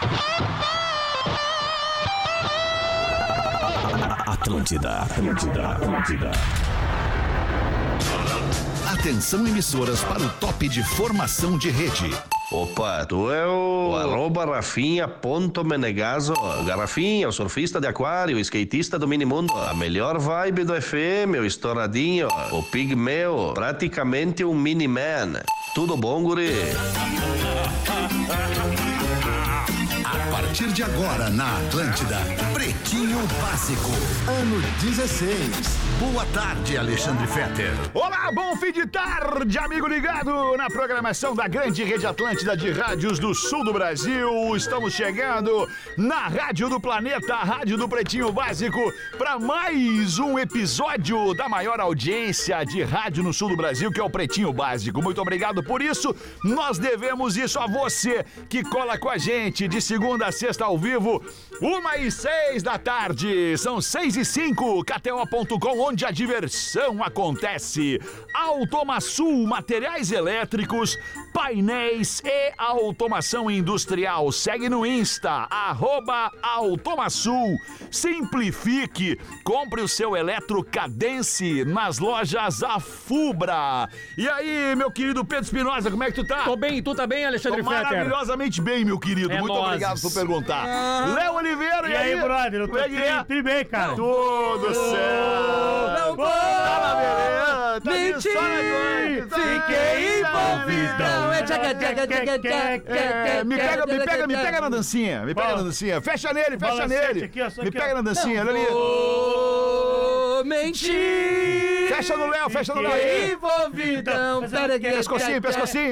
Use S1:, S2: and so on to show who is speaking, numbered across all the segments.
S1: Atlântida.
S2: Atenção, emissoras, para o top de formação de rede.
S3: Opa, tu é o @Rafinha.Menegaso. Garrafinha, o surfista de aquário, o skatista do minimundo, a melhor vibe do FM, o estouradinho, o pigmeu, praticamente um mini-man. Tudo bom, guri?
S2: A partir de agora, na Atlântida, Pretinho Básico, ano 16. Boa tarde, Alexandre Fetter.
S4: Olá, bom fim de tarde, amigo ligado na programação da grande rede Atlântida de rádios do sul do Brasil. Estamos chegando na Rádio do Planeta, a Rádio do Pretinho Básico, para mais um episódio da maior audiência de rádio no sul do Brasil, que é o Pretinho Básico. Muito obrigado por isso. Nós devemos isso a você que cola com a gente de segunda a sexta ao vivo, 1h06 da tarde. São 6h05, KTO.com, onde a diversão acontece. Automaçul, materiais elétricos, painéis e automação industrial. Segue no Insta, @Automaçul. Simplifique, compre o seu Eletrocadence nas lojas Afubra. E aí, meu querido Pedro Espinosa, como é que tu tá?
S5: Tô bem, tu tá bem, Alexandre Fetter?
S4: Maravilhosamente bem, meu querido. Muito obrigado por perguntar. Léo Oliveira,
S6: e aí, brother? Eu tô tri bem, cara.
S4: Tudo certo.
S6: Não vou
S4: mentir,
S6: fiquei envolvidão.
S4: Me pega na dancinha. Me pega na dancinha. Fecha nele. Me pega na dancinha. Olha ali.
S5: Mentir.
S4: Fecha no Léo.
S5: Envolvidão.
S4: Pescocinho. Pescocinho.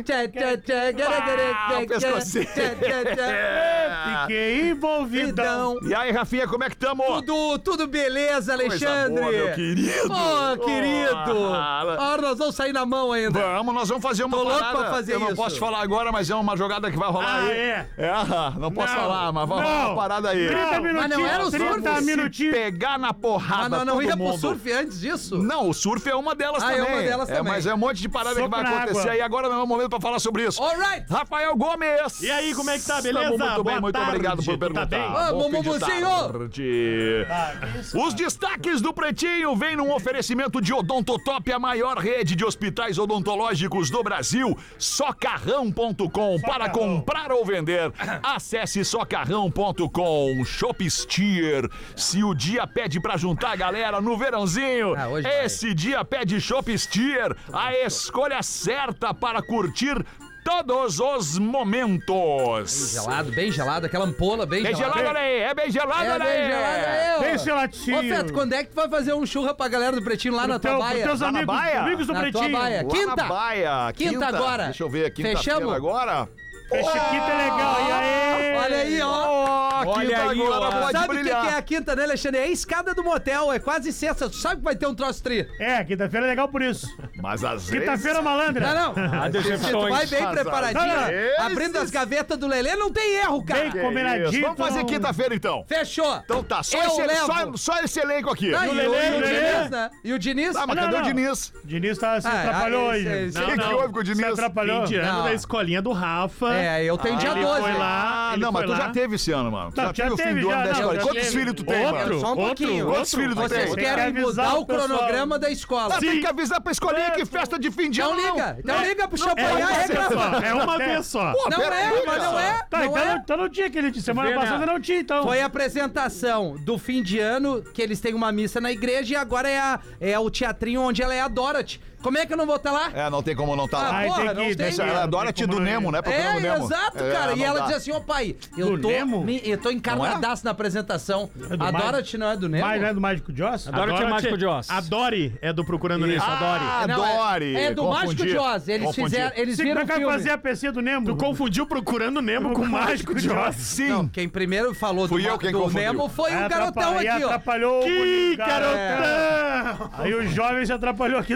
S6: Fiquei envolvidão.
S4: E aí, Rafinha, como é que tamo?
S5: Tudo beleza, Alexandre?
S4: Coisa boa, meu querido.
S5: Querido. Agora nós vamos sair na mão ainda.
S4: Nós vamos fazer uma
S5: Tô louco
S4: parada.
S5: pra fazer
S4: Eu não
S5: isso.
S4: posso te falar agora, mas é uma jogada que vai rolar aí. Não posso falar, mas vai rolar uma parada aí.
S6: 30 minutinhos.
S5: Mas não era o surf?
S6: 30 minutinhos.
S4: Pegar na porrada
S5: Não ia
S4: todo mundo.
S5: pro surf antes disso?
S4: Não, o surf é uma delas também.
S5: É uma delas também.
S4: Mas é um monte de parada
S6: Soco
S4: que vai
S6: na
S4: acontecer
S6: água.
S4: aí. Agora não é o momento pra falar sobre isso.
S5: Alright.
S4: Rafael Gomes.
S6: E aí, como é que tá? Beleza?
S4: Estamos muito bem,
S6: Boa
S4: muito
S6: tarde.
S4: obrigado por
S6: Tu tá
S4: perguntar.
S6: bem?
S4: Bom fim de
S5: Mumuzinho.
S4: tarde. Os destaques do Pretinho vêm num oferecimento de Odontotop, a maior rede de hospitais odontológicos do Brasil. Socarrão.com. Para comprar ou vender, acesse socarrão.com. Shopsteer. Se o dia pede pra juntar a galera no verãozinho,
S5: hoje vai.
S4: esse dia pede Shopsteer, a escolha certa para curtir todos os momentos.
S5: Bem gelado, aquela ampola bem gelada.
S4: Bem gelada aí, bem gelada aí.
S6: Bem gelatinho.
S5: Ô, Feto, quando é que tu vai fazer um churra pra galera do Pretinho lá na tua baia?
S6: Teus
S4: Lá na baia?
S6: amigos do
S5: Na tua
S6: Pretinho.
S5: baia.
S4: Lá
S5: Quinta.
S4: na baia.
S5: Quinta agora.
S4: Deixa eu ver, quinta-feira
S5: Fechamos?
S4: agora.
S6: Fecha quinta é legal. E aí?
S5: Olha aí, ó.
S4: Quinta
S5: aí,
S4: agora pode
S5: Sabe o que
S4: brilhar.
S5: é a quinta, né, Alexandre? É a escada do motel, é quase sexta. Tu sabe que vai ter um troço tri.
S6: Quinta-feira é legal por isso.
S4: Mas às vezes...
S6: Quinta-feira, malandra.
S5: Não. Se tu vai bem
S4: Mas
S5: preparadinho,
S4: às vezes-
S5: abrindo as gavetas do Lelê, não tem erro, cara.
S6: Bem combinadinho.
S4: Vamos fazer
S6: então.
S4: quinta-feira então.
S5: Fechou.
S4: Então tá,
S5: Eu levo.
S4: só esse elenco aqui.
S5: Ah, e o
S6: Lelê,
S5: Diniz, né? E o Diniz?
S4: Ah, mas
S6: Não,
S4: cadê
S6: não.
S4: o Diniz?
S6: Diniz se
S5: Ah,
S6: atrapalhou
S5: esse-
S6: hoje.
S5: esse-
S4: O que houve com o Diniz?
S6: Se atrapalhou.
S7: Fim de ano
S5: Não.
S7: da escolinha do Rafa.
S5: Eu tenho dia
S6: Ele
S5: 12.
S6: foi lá.
S4: Ah, não, mas tu já teve esse ano, mano. Tu
S6: Não,
S4: já teve o fim
S6: teve,
S4: do ano
S6: já,
S4: da
S6: não,
S4: escola.
S6: já
S4: Quantos
S6: teve.
S4: filhos tu tem, mano?
S5: Só um pouquinho.
S4: Quantos filhos tu
S5: Vocês
S4: tem?
S5: querem
S6: Tem que
S5: mudar
S6: avisar
S5: o
S6: o pessoal.
S5: cronograma da escola.
S4: Ah, tem que avisar pra escolinha que festa de fim de
S5: Então
S4: ano não.
S5: liga. Então liga pro
S6: É
S5: champanhe.
S6: uma vez só.
S7: É uma vez só.
S4: Pô,
S5: Não
S4: pera
S5: é,
S4: aí,
S5: mas
S4: cara.
S5: não é.
S6: Tá,
S5: Não é.
S6: então não tinha aquele de semana
S7: Vê, né?
S6: passada, não tinha, então.
S5: Foi a apresentação do fim de ano, que eles têm uma missa na igreja e agora é o teatrinho onde ela é a Dorothy. Como é que eu não vou estar lá?
S4: É, não tem como não estar lá.
S6: Ai,
S5: porra,
S6: tem que
S5: não
S6: ir,
S5: tem
S6: deixa
S4: Ela
S6: ela.
S4: adora te do Nemo, né? Procurando Nemo.
S5: Exato,
S4: É,
S5: cara.
S4: não
S5: E ela
S4: dá.
S5: diz assim, ó pai,
S6: Do Nemo?
S5: eu tô encarnadaço na apresentação.
S6: É do
S5: A
S6: Mágico?
S5: Dorothy não é do Nemo?
S6: Mas não é do Mágico de Oz?
S5: Dorothy é Mágico de Oz.
S7: A Dory é do Procurando Nemo. A Dory.
S4: Ah,
S5: Não,
S4: Dory.
S5: é do Mágico de Oz. Eles fizeram, eles
S6: Você
S5: viram o
S6: vai
S5: filme.
S6: fazer a PC do Nemo?
S7: Tu confundiu Procurando Nemo com o Mágico de Oz.
S4: Sim.
S5: Não, quem primeiro falou
S4: Fui eu quem
S5: do
S4: confundiu.
S5: Nemo foi
S6: Aí
S5: o garotão
S6: aí
S5: aqui, ó.
S6: atrapalhou
S7: Que
S6: o cara.
S7: garotão!
S6: Aí o jovem se atrapalhou aqui do lado.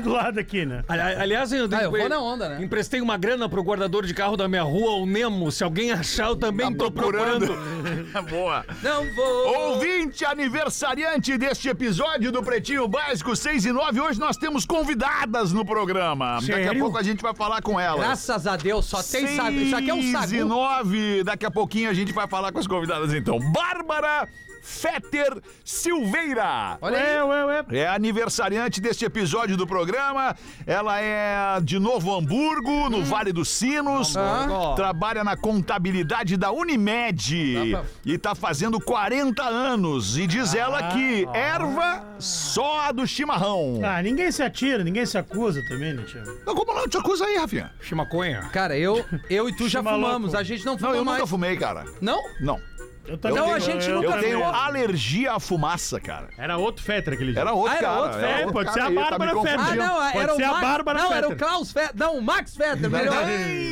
S6: aqui, né?
S8: Aliás, eu
S5: vou na onda, né?
S8: Emprestei uma grana pro guardador de carro da minha rua, o Nemo. Se alguém achar, eu também tô procurando.
S4: Boa.
S5: Não vou.
S4: Ouvinte aniversariante deste episódio do Pretinho Básico 6 e 9, hoje nós temos convidadas no programa. Daqui a
S6: Sério?
S4: pouco a gente vai falar com elas.
S5: Graças a Deus, só tem sabe. Isso aqui é um
S4: 6 e
S5: sagu.
S4: 9, daqui a pouquinho a gente vai falar com as convidadas então. Bárbara Fetter Silveira.
S5: Olha aí.
S4: É aniversariante deste episódio do programa. Ela é de Novo Hamburgo, no Vale dos Sinos. Trabalha na contabilidade da Unimed. E tá fazendo 40 anos. E diz ela que erva só a do chimarrão.
S6: Ah, ninguém se atira, ninguém se acusa também, né, Thiago?
S4: Não, como não? Te acusa aí, Rafinha.
S8: Chimaconha.
S5: Cara, eu e tu já
S6: Chama
S5: fumamos.
S6: louco.
S5: A gente não
S4: Não,
S5: fuma
S4: eu
S5: mais.
S4: nunca fumei, cara.
S5: Não?
S4: Não.
S6: Eu também.
S5: Não, a gente nunca
S4: Eu tenho
S5: fumou.
S4: alergia à fumaça, cara.
S7: Era outro Fetter aquele dia.
S4: Era outro
S5: era
S4: cara.
S5: outro
S4: era
S5: Fetter.
S4: outro
S7: Pode
S4: cara
S7: ser a
S4: aí, tá me
S7: Bárbara
S4: confundindo.
S5: Ah,
S7: Fetter.
S5: não,
S7: Pode
S5: era o
S7: ser a
S5: Max.
S7: Bárbara
S5: Não, era o
S7: Fetter.
S5: Klaus Fetter. Não, o Max Fetter. Melhor.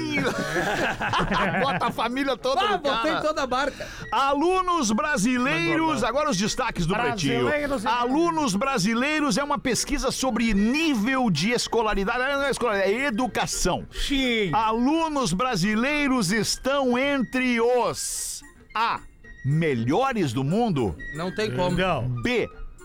S4: Bota a família toda
S5: Ah,
S4: no
S5: botei
S4: cara.
S5: toda a barca.
S4: Alunos brasileiros, agora os destaques do Pretinho.
S6: Brasileiros.
S4: Alunos brasileiros é uma pesquisa sobre nível de escolaridade, não é escolaridade, é educação.
S8: Sim.
S4: Alunos brasileiros estão entre os A, melhores do mundo,
S5: Não tem como.
S6: Não.
S4: B,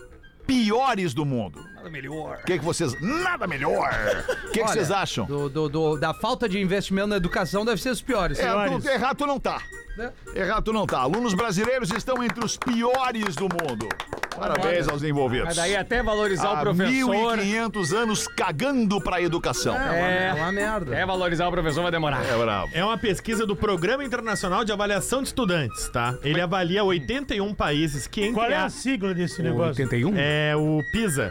S4: piores do mundo.
S8: Nada melhor.
S4: O que vocês... Nada melhor. O que
S5: Olha,
S4: vocês acham?
S5: Da falta de investimento na educação deve ser os piores.
S4: Tu, errado tu não tá.
S5: Né?
S4: Errado tu não tá. Alunos brasileiros estão entre os piores do mundo. Parabéns aos envolvidos.
S8: Mas daí até valorizar o
S4: Há
S8: professor.
S4: 1.500 anos cagando pra educação.
S5: É uma merda.
S8: Até valorizar o professor vai demorar.
S4: É bravo.
S7: É uma pesquisa do Programa Internacional de Avaliação de Estudantes, tá? Ele avalia 81 países que entre
S6: Qual é a sigla desse negócio?
S8: 81?
S7: É o PISA.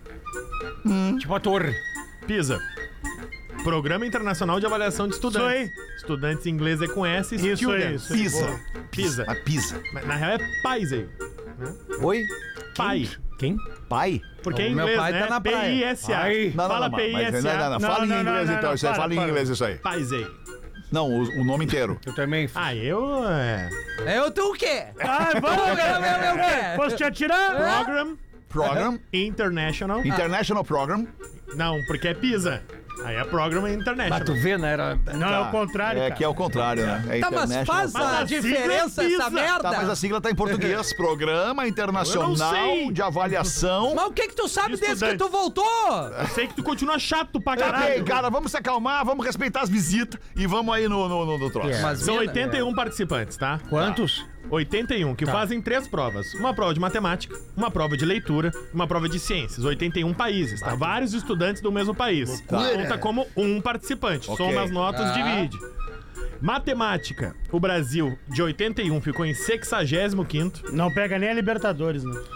S8: Tipo a torre.
S7: PISA. Programa Internacional de Avaliação de Estudantes.
S6: Isso aí.
S7: Estudantes em inglês é com S,
S6: Isso aí,
S7: students.
S6: isso aí.
S4: Pisa.
S7: Pisa.
S4: A pisa.
S7: Mas na real é pais aí.
S4: Oi?
S7: Pai.
S8: Quem?
S4: Pai?
S7: Porque é
S5: O meu
S7: inglês,
S5: pai
S7: né?
S5: tá na praia.
S7: P-I-S-A.
S8: Ai.
S7: Fala
S4: mas
S7: P-I-S-A.
S4: não. Fala em
S6: Não,
S4: inglês
S6: não,
S4: então,
S6: não,
S4: isso aí.
S6: para,
S4: Fala em
S6: para.
S4: inglês isso aí.
S7: Pais aí.
S4: Não, o nome inteiro.
S8: Eu também.
S7: Ah, eu...
S5: Eu tu o quê?
S6: Ah, vamos,
S5: Eu quê?
S6: Posso te atirar?
S7: Program
S4: Program.
S7: International.
S4: International Program.
S7: Não, porque é PISA. Aí é Program International.
S8: Mas tu vê, né? Era...
S6: Não, é o contrário,
S4: É
S6: cara.
S4: que é o contrário, né? É
S5: Tá, mas
S4: International
S5: faz
S7: Mas
S5: a
S7: a sigla
S5: diferença
S7: é
S5: essa
S7: PISA.
S5: merda.
S4: Tá, mas a sigla tá em português. Programa
S7: Eu
S4: Internacional
S7: não sei.
S4: de Avaliação.
S5: Mas o que tu sabe desde que
S7: Estudante.
S5: tu voltou?
S7: Eu sei que tu continua chato pra
S4: Ok,
S7: caralho.
S4: cara, vamos se acalmar, vamos respeitar as visitas e vamos aí no troço.
S5: Mas
S7: São
S5: mina,
S7: 81 participantes, tá?
S8: Quantos?
S7: 81, que fazem 3 provas. Uma prova de matemática, uma prova de leitura, uma prova de ciências. 81 países, tá? Vários estudantes do mesmo país. Conta como um participante.
S4: Ok.
S7: Soma as notas, divide. Matemática. O Brasil, de 81, ficou em 65º.
S6: Não pega nem a Libertadores, né?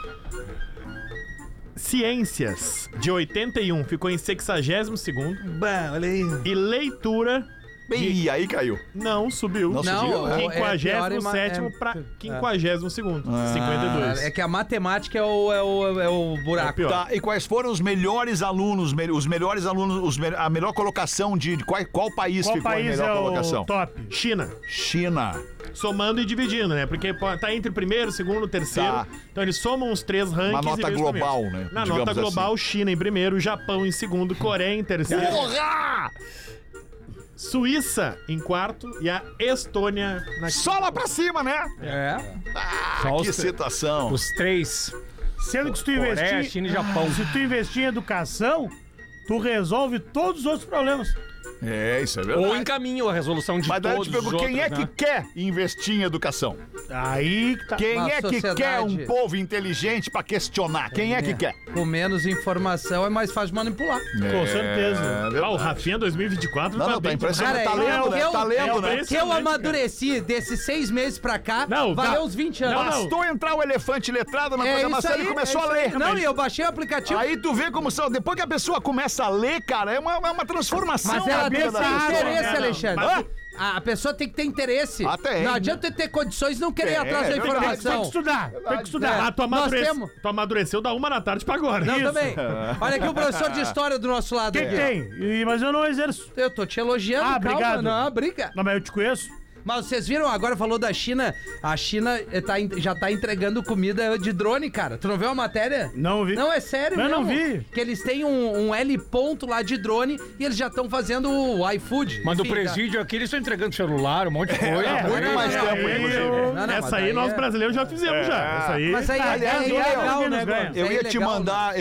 S7: Ciências, de 81, ficou em 62º.
S8: Bah, olha aí.
S7: E leitura,
S4: E aí caiu.
S7: não subiu.
S4: Não subiu, né?
S7: 57º pra 52º. 52.
S5: É que a matemática é o buraco.
S7: pior.
S4: Tá, e quais foram os melhores alunos, a melhor colocação de qual país
S6: Qual
S4: ficou em
S6: país
S4: melhor
S6: é
S4: colocação?
S6: o top?
S7: China.
S4: China.
S7: Somando e dividindo, né? Porque tá entre primeiro, segundo, terceiro.
S4: Tá.
S7: Então eles somam os 3 rankings.
S4: Uma nota
S7: e vêm os
S4: global,
S7: primeiros.
S4: né?
S7: Na
S4: Digamos
S7: nota global,
S4: assim.
S7: China em primeiro, Japão em segundo, Coreia em terceiro,
S4: Porra!
S7: Suíça em quarto e a Estônia na
S4: Só lá pra cima, né?
S5: É.
S8: Só
S4: Que
S8: os,
S4: situação.
S8: os três.
S6: Sendo que se tu
S8: Coreia,
S6: investir...
S8: China e Japão.
S6: Se tu investir em educação, tu resolve todos os outros problemas.
S4: É, isso é verdade.
S8: Ou encaminha a resolução de
S4: Mas daí eu
S8: todos
S4: te pergunto,
S8: os
S4: quem
S8: outros,
S4: é
S8: né?
S4: que quer investir em educação?
S6: Aí que tá...
S4: Quem
S5: Uma
S4: é que
S5: sociedade-
S4: quer um povo inteligente pra questionar? Quem é que quer?
S5: Com menos informação é mais fácil de manipular.
S6: Com certeza.
S7: Ah, o Rafinha 2024
S4: Não,
S7: tá
S4: tá
S7: bem
S4: impressionante.
S5: Cara,
S4: Tá lendo, né?
S5: eu-
S4: Tá lendo, né?
S5: Que eu amadureci desses 6 meses pra cá,
S7: Não,
S5: valeu
S7: tá.
S5: uns 20 anos.
S7: Não,
S4: Bastou entrar o elefante letrado na programação e ele começou a ler.
S5: Não, e eu baixei o aplicativo.
S4: Aí tu vê como são. Depois que a pessoa começa a ler, cara, é uma transformação
S5: Mas
S4: na
S5: ela tem
S4: vida
S5: que
S4: da
S5: ter
S4: pessoa.
S5: interesse,
S7: Não,
S5: Alexandre.
S4: Hã?
S5: A pessoa tem que ter interesse.
S4: Ah, tem.
S5: Não adianta ter condições e não querer ir
S4: É,
S5: atrás da
S4: é verdade.
S6: Tem
S5: informação.
S6: que estudar, tem que estudar.
S7: Ah, tu,
S5: Nós temos.
S7: tu amadureceu da 1 da tarde pra agora.
S5: Não,
S7: Isso.
S5: também. Olha aqui o professor de história do nosso lado.
S6: O que
S5: aqui.
S6: tem? Mas eu não exerço.
S5: Eu tô te elogiando,
S6: Ah,
S5: calma.
S6: obrigado.
S5: Não, briga.
S6: Não, mas eu te conheço.
S5: Mas vocês viram, agora falou da China, a China já tá entregando comida de drone, cara. Tu não viu a matéria?
S6: Não vi.
S5: Não, é sério
S6: Eu
S5: mesmo.
S6: não vi.
S5: Que eles têm um L ponto lá de drone e eles já estão fazendo o iFood.
S8: Mas no
S5: Enfim,
S8: presídio aqui eles estão entregando celular, um monte de coisa.
S4: muito mais tempo, inclusive.
S5: Não,
S7: Essa
S5: mas
S7: aí
S5: daí
S7: nós
S5: é-
S7: brasileiros já fizemos já. Essa aí.
S5: Mas aí
S4: Aliás,
S5: é ilegal, né, Gomes?
S4: Eu
S5: É
S4: ia te
S5: ilegal, né?
S4: mandar,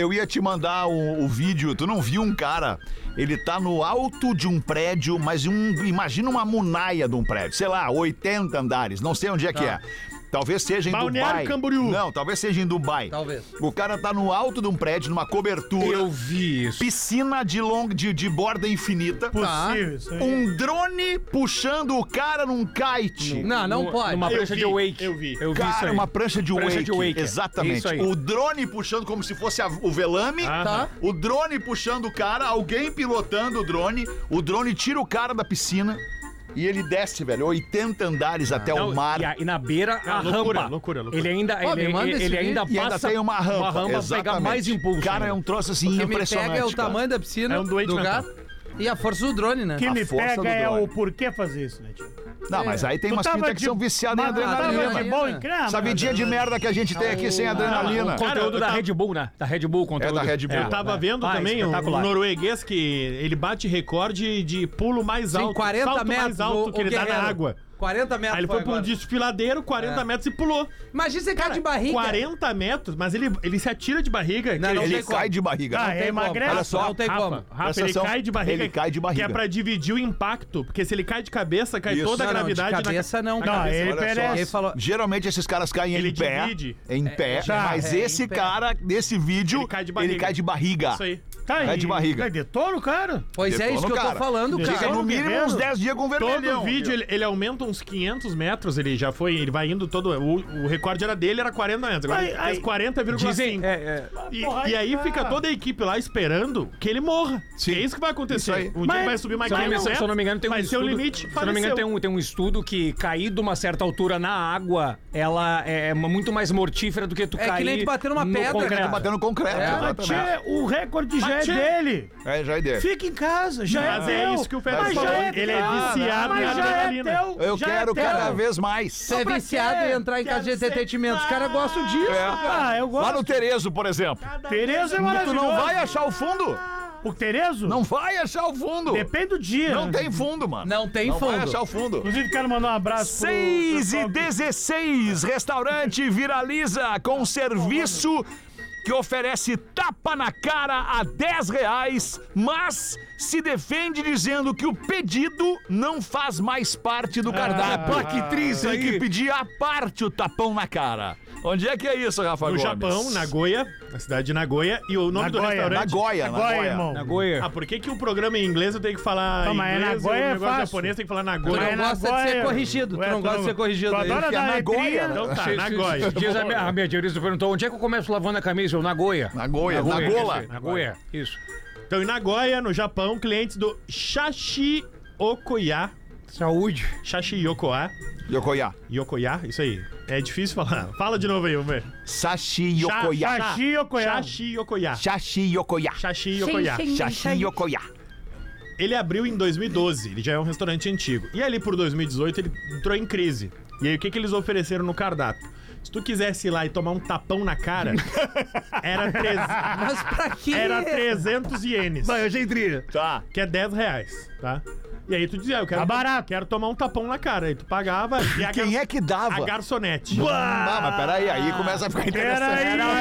S4: o vídeo. Tu não viu um cara? Ele tá no alto de um prédio, mas imagina uma munaia de um prédio, sei lá, 80 andares, não sei onde é que é. Talvez seja em
S7: Balneário
S4: Dubai.
S7: Camboriú.
S4: Não, talvez seja em Dubai.
S5: Talvez.
S4: O cara tá no alto de um prédio, numa cobertura,
S8: Eu vi isso.
S4: piscina de borda infinita,
S6: Possível, isso aí.
S4: um drone puxando o cara num kite.
S5: Não pode.
S8: Numa prancha de wake.
S7: Eu vi.
S8: Eu vi isso
S4: Cara,
S8: aí.
S4: uma prancha de
S8: Prancha
S4: wake.
S8: de wake.
S4: Exatamente.
S8: Isso aí.
S4: O drone puxando como se fosse o velame.
S5: Tá.
S4: O drone puxando o cara, alguém pilotando o drone tira o cara da piscina e ele desce, velho, 80 andares até o
S8: Não,
S4: mar.
S8: e na beira, a
S7: loucura,
S8: rampa.
S7: loucura.
S8: Ele ainda,
S5: Ó, me manda esse
S8: ele
S5: vídeo.
S8: ainda
S4: E ainda
S8: passa
S4: tem uma rampa.
S8: pra pegar
S4: exatamente.
S8: mais impulso.
S4: Cara, é
S8: ainda.
S4: um troço assim
S5: O que me
S4: impressionante.
S5: pega é o
S4: cara.
S5: tamanho da piscina
S7: É um doente
S5: do
S7: mental.
S5: gato e a força do drone, né?
S6: O que
S4: A
S6: me
S4: força do
S6: pega é
S4: drone.
S6: o porquê fazer isso, né, tio?
S4: Não, mas aí tem
S6: Tu
S4: umas
S6: tava
S4: pintas que
S6: de-
S4: são viciadas em
S6: Mas tava
S4: adrenalina.
S6: de boa em creme.
S4: Essa vidinha de merda que a gente tem aqui sem adrenalina.
S8: O conteúdo da Red Bull, né? Da Red Bull, o conteúdo.
S4: É da Red Bull.
S7: Eu tava vendo
S8: Ah,
S7: também um
S8: espetacular.
S7: norueguês que ele bate recorde de pulo mais
S5: Sim,
S7: alto.
S5: 40
S7: salto
S5: metros.
S7: mais alto que ele dá na
S5: Guerreiro.
S7: água.
S5: 40 metros.
S7: Aí ele foi pra um
S5: agora.
S7: desfiladeiro, 40 metros e pulou.
S5: Imagina você cai de barriga.
S7: 40 metros, mas ele se atira de barriga.
S5: Não,
S7: que
S5: não
S7: ele
S4: Ele
S5: tem
S4: cai de barriga.
S6: Ah,
S4: né?
S6: é emagrece.
S4: Olha só,
S5: Não tem como.
S7: Rafa,
S4: Presta
S7: ele
S4: atenção.
S7: cai de barriga.
S4: Ele cai de barriga.
S7: Que é pra dividir o impacto. Porque se ele cai de cabeça, cai
S4: Isso.
S7: toda a
S5: Não, não, de
S7: gravidade
S5: cabeça não.
S7: na
S6: Não,
S7: cabeça.
S6: ele
S4: Olha só.
S6: perece.
S5: Ele falou...
S4: Geralmente esses caras caem
S7: Ele
S4: em pé.
S7: divide.
S4: Em pé.
S5: já,
S4: Mas
S5: é,
S4: esse
S5: em pé.
S4: cara, nesse vídeo,
S7: Ele cai de barriga.
S4: ele cai de barriga.
S7: Isso aí.
S6: Tá
S4: Cai
S6: aí.
S4: de barriga.
S6: Detona o cara.
S5: Pois é, isso que eu tô falando,
S4: Fica
S5: cara.
S4: no mínimo uns 10 dias com vermelhão.
S7: Todo vídeo ele aumenta uns 500 metros, ele já foi, ele vai indo todo. O recorde era dele, era 40 metros. Agora ele fez 40,5.
S8: Dizem,
S7: E aí fica toda a equipe lá esperando que ele morra.
S4: Sim.
S7: É isso que vai acontecer.
S4: Isso aí.
S7: Um dia ele vai subir mais
S8: se eu
S7: 500 metros.
S8: não me engano, tem um
S7: vai ser o
S8: estudo.
S7: limite.
S8: Se eu não me engano, tem um estudo que cair de uma certa altura na água, ela é muito mais mortífera do que tu
S5: É que
S8: cair.
S5: nem tu bater numa
S8: no
S5: pedra,
S8: concreto.
S5: cara.
S4: Batendo concreto.
S6: Mas,
S4: exatamente.
S6: tchê, o recorde já é
S7: Tchê.
S6: dele.
S4: É, já é dele.
S6: Fica em casa, já
S7: Mas
S6: é
S7: é
S6: teu.
S7: isso que o Félix
S6: Mas
S7: falou.
S6: já é
S7: Ele é
S6: teu.
S7: viciado
S6: Mas
S7: na
S6: já é
S7: adrenalina.
S6: teu.
S4: Eu
S6: já
S4: quero
S6: é teu.
S4: cada vez mais.
S5: Você é
S6: pra
S5: viciado
S6: quê?
S5: em entrar em casa de
S7: Quero ser
S5: entretenimento. Os caras gostam disso, cara.
S6: Ah, eu
S4: Lá
S6: gosto.
S4: no Terezo, por exemplo.
S6: Terezo é
S4: Tu
S6: maravilhoso.
S4: não vai achar o fundo.
S6: O Terezo?
S4: Não vai achar o fundo.
S6: Depende do dia.
S4: Não tem fundo, mano.
S5: Não tem
S4: Não vai
S5: fundo.
S4: achar o fundo.
S6: Inclusive, quero mandar um abraço pro
S4: 6h16, restaurante viraliza com serviço que oferece tapa na cara a R$10, mas se defende dizendo que o pedido não faz mais parte do cardápio.
S8: pá, que triste
S4: Tem
S8: aí.
S4: que pedir à parte o tapão na cara. Onde é que é isso, Rafa
S7: No
S4: Gomes?
S7: Japão, Nagoya, na cidade de Nagoya, e o nome do
S6: Nagoya.
S7: restaurante.
S4: Nagoya,
S6: Agora,
S4: Nagoya.
S6: irmão.
S8: Nagoya.
S7: Ah, por que o programa em inglês eu tenho que falar
S6: Não, mas
S7: inglês
S6: Nagoya
S7: e o
S6: é
S7: negócio
S6: fácil.
S7: japonês tem que falar
S5: Tu
S7: Nagoya?
S5: não gosta de ser corrigido. Tu não gosta de ser corrigido.
S6: Tu
S5: aí.
S6: adora dar
S4: Nagoya,
S6: letrinha.
S4: né?
S7: Então tá,
S8: Se-
S7: Nagoya.
S8: se- Diz a minha diarista perguntou onde é que eu começo lavando a camisa? Eu, Nagoya.
S4: Nagoya, Nagola.
S8: Nagoya, isso.
S7: Então, em Nagoya, no Japão, clientes do Shashi Okoya.
S8: Saúde.
S7: Shashi Yokoya.
S4: Yokoya.
S7: Isso aí. É difícil falar. Fala de novo aí, vamos ver.
S4: Sashi Yokoya.
S6: Shashi Yokoya.
S7: Shashi Yokoya.
S4: Sashi Yokoya.
S7: Shashi Yokoya.
S4: Sashi Yokoya.
S7: Ele abriu em 2012, ele já é um restaurante antigo. E ali por 2018 ele entrou em crise. E aí o que eles ofereceram no cardápio? Se tu quisesse ir lá e tomar um tapão na cara, era,
S5: Mas pra quê?
S7: era 300 ienes,
S5: eu achei trilha.
S4: Tá.
S7: que é R$10, tá? E aí tu dizia, eu quero,
S6: Tá barato.
S7: quero tomar um tapão na cara. Aí tu pagava e a,
S4: Quem é que dava?
S7: a garçonete.
S4: Ah, mas peraí, aí começa a ficar interessante.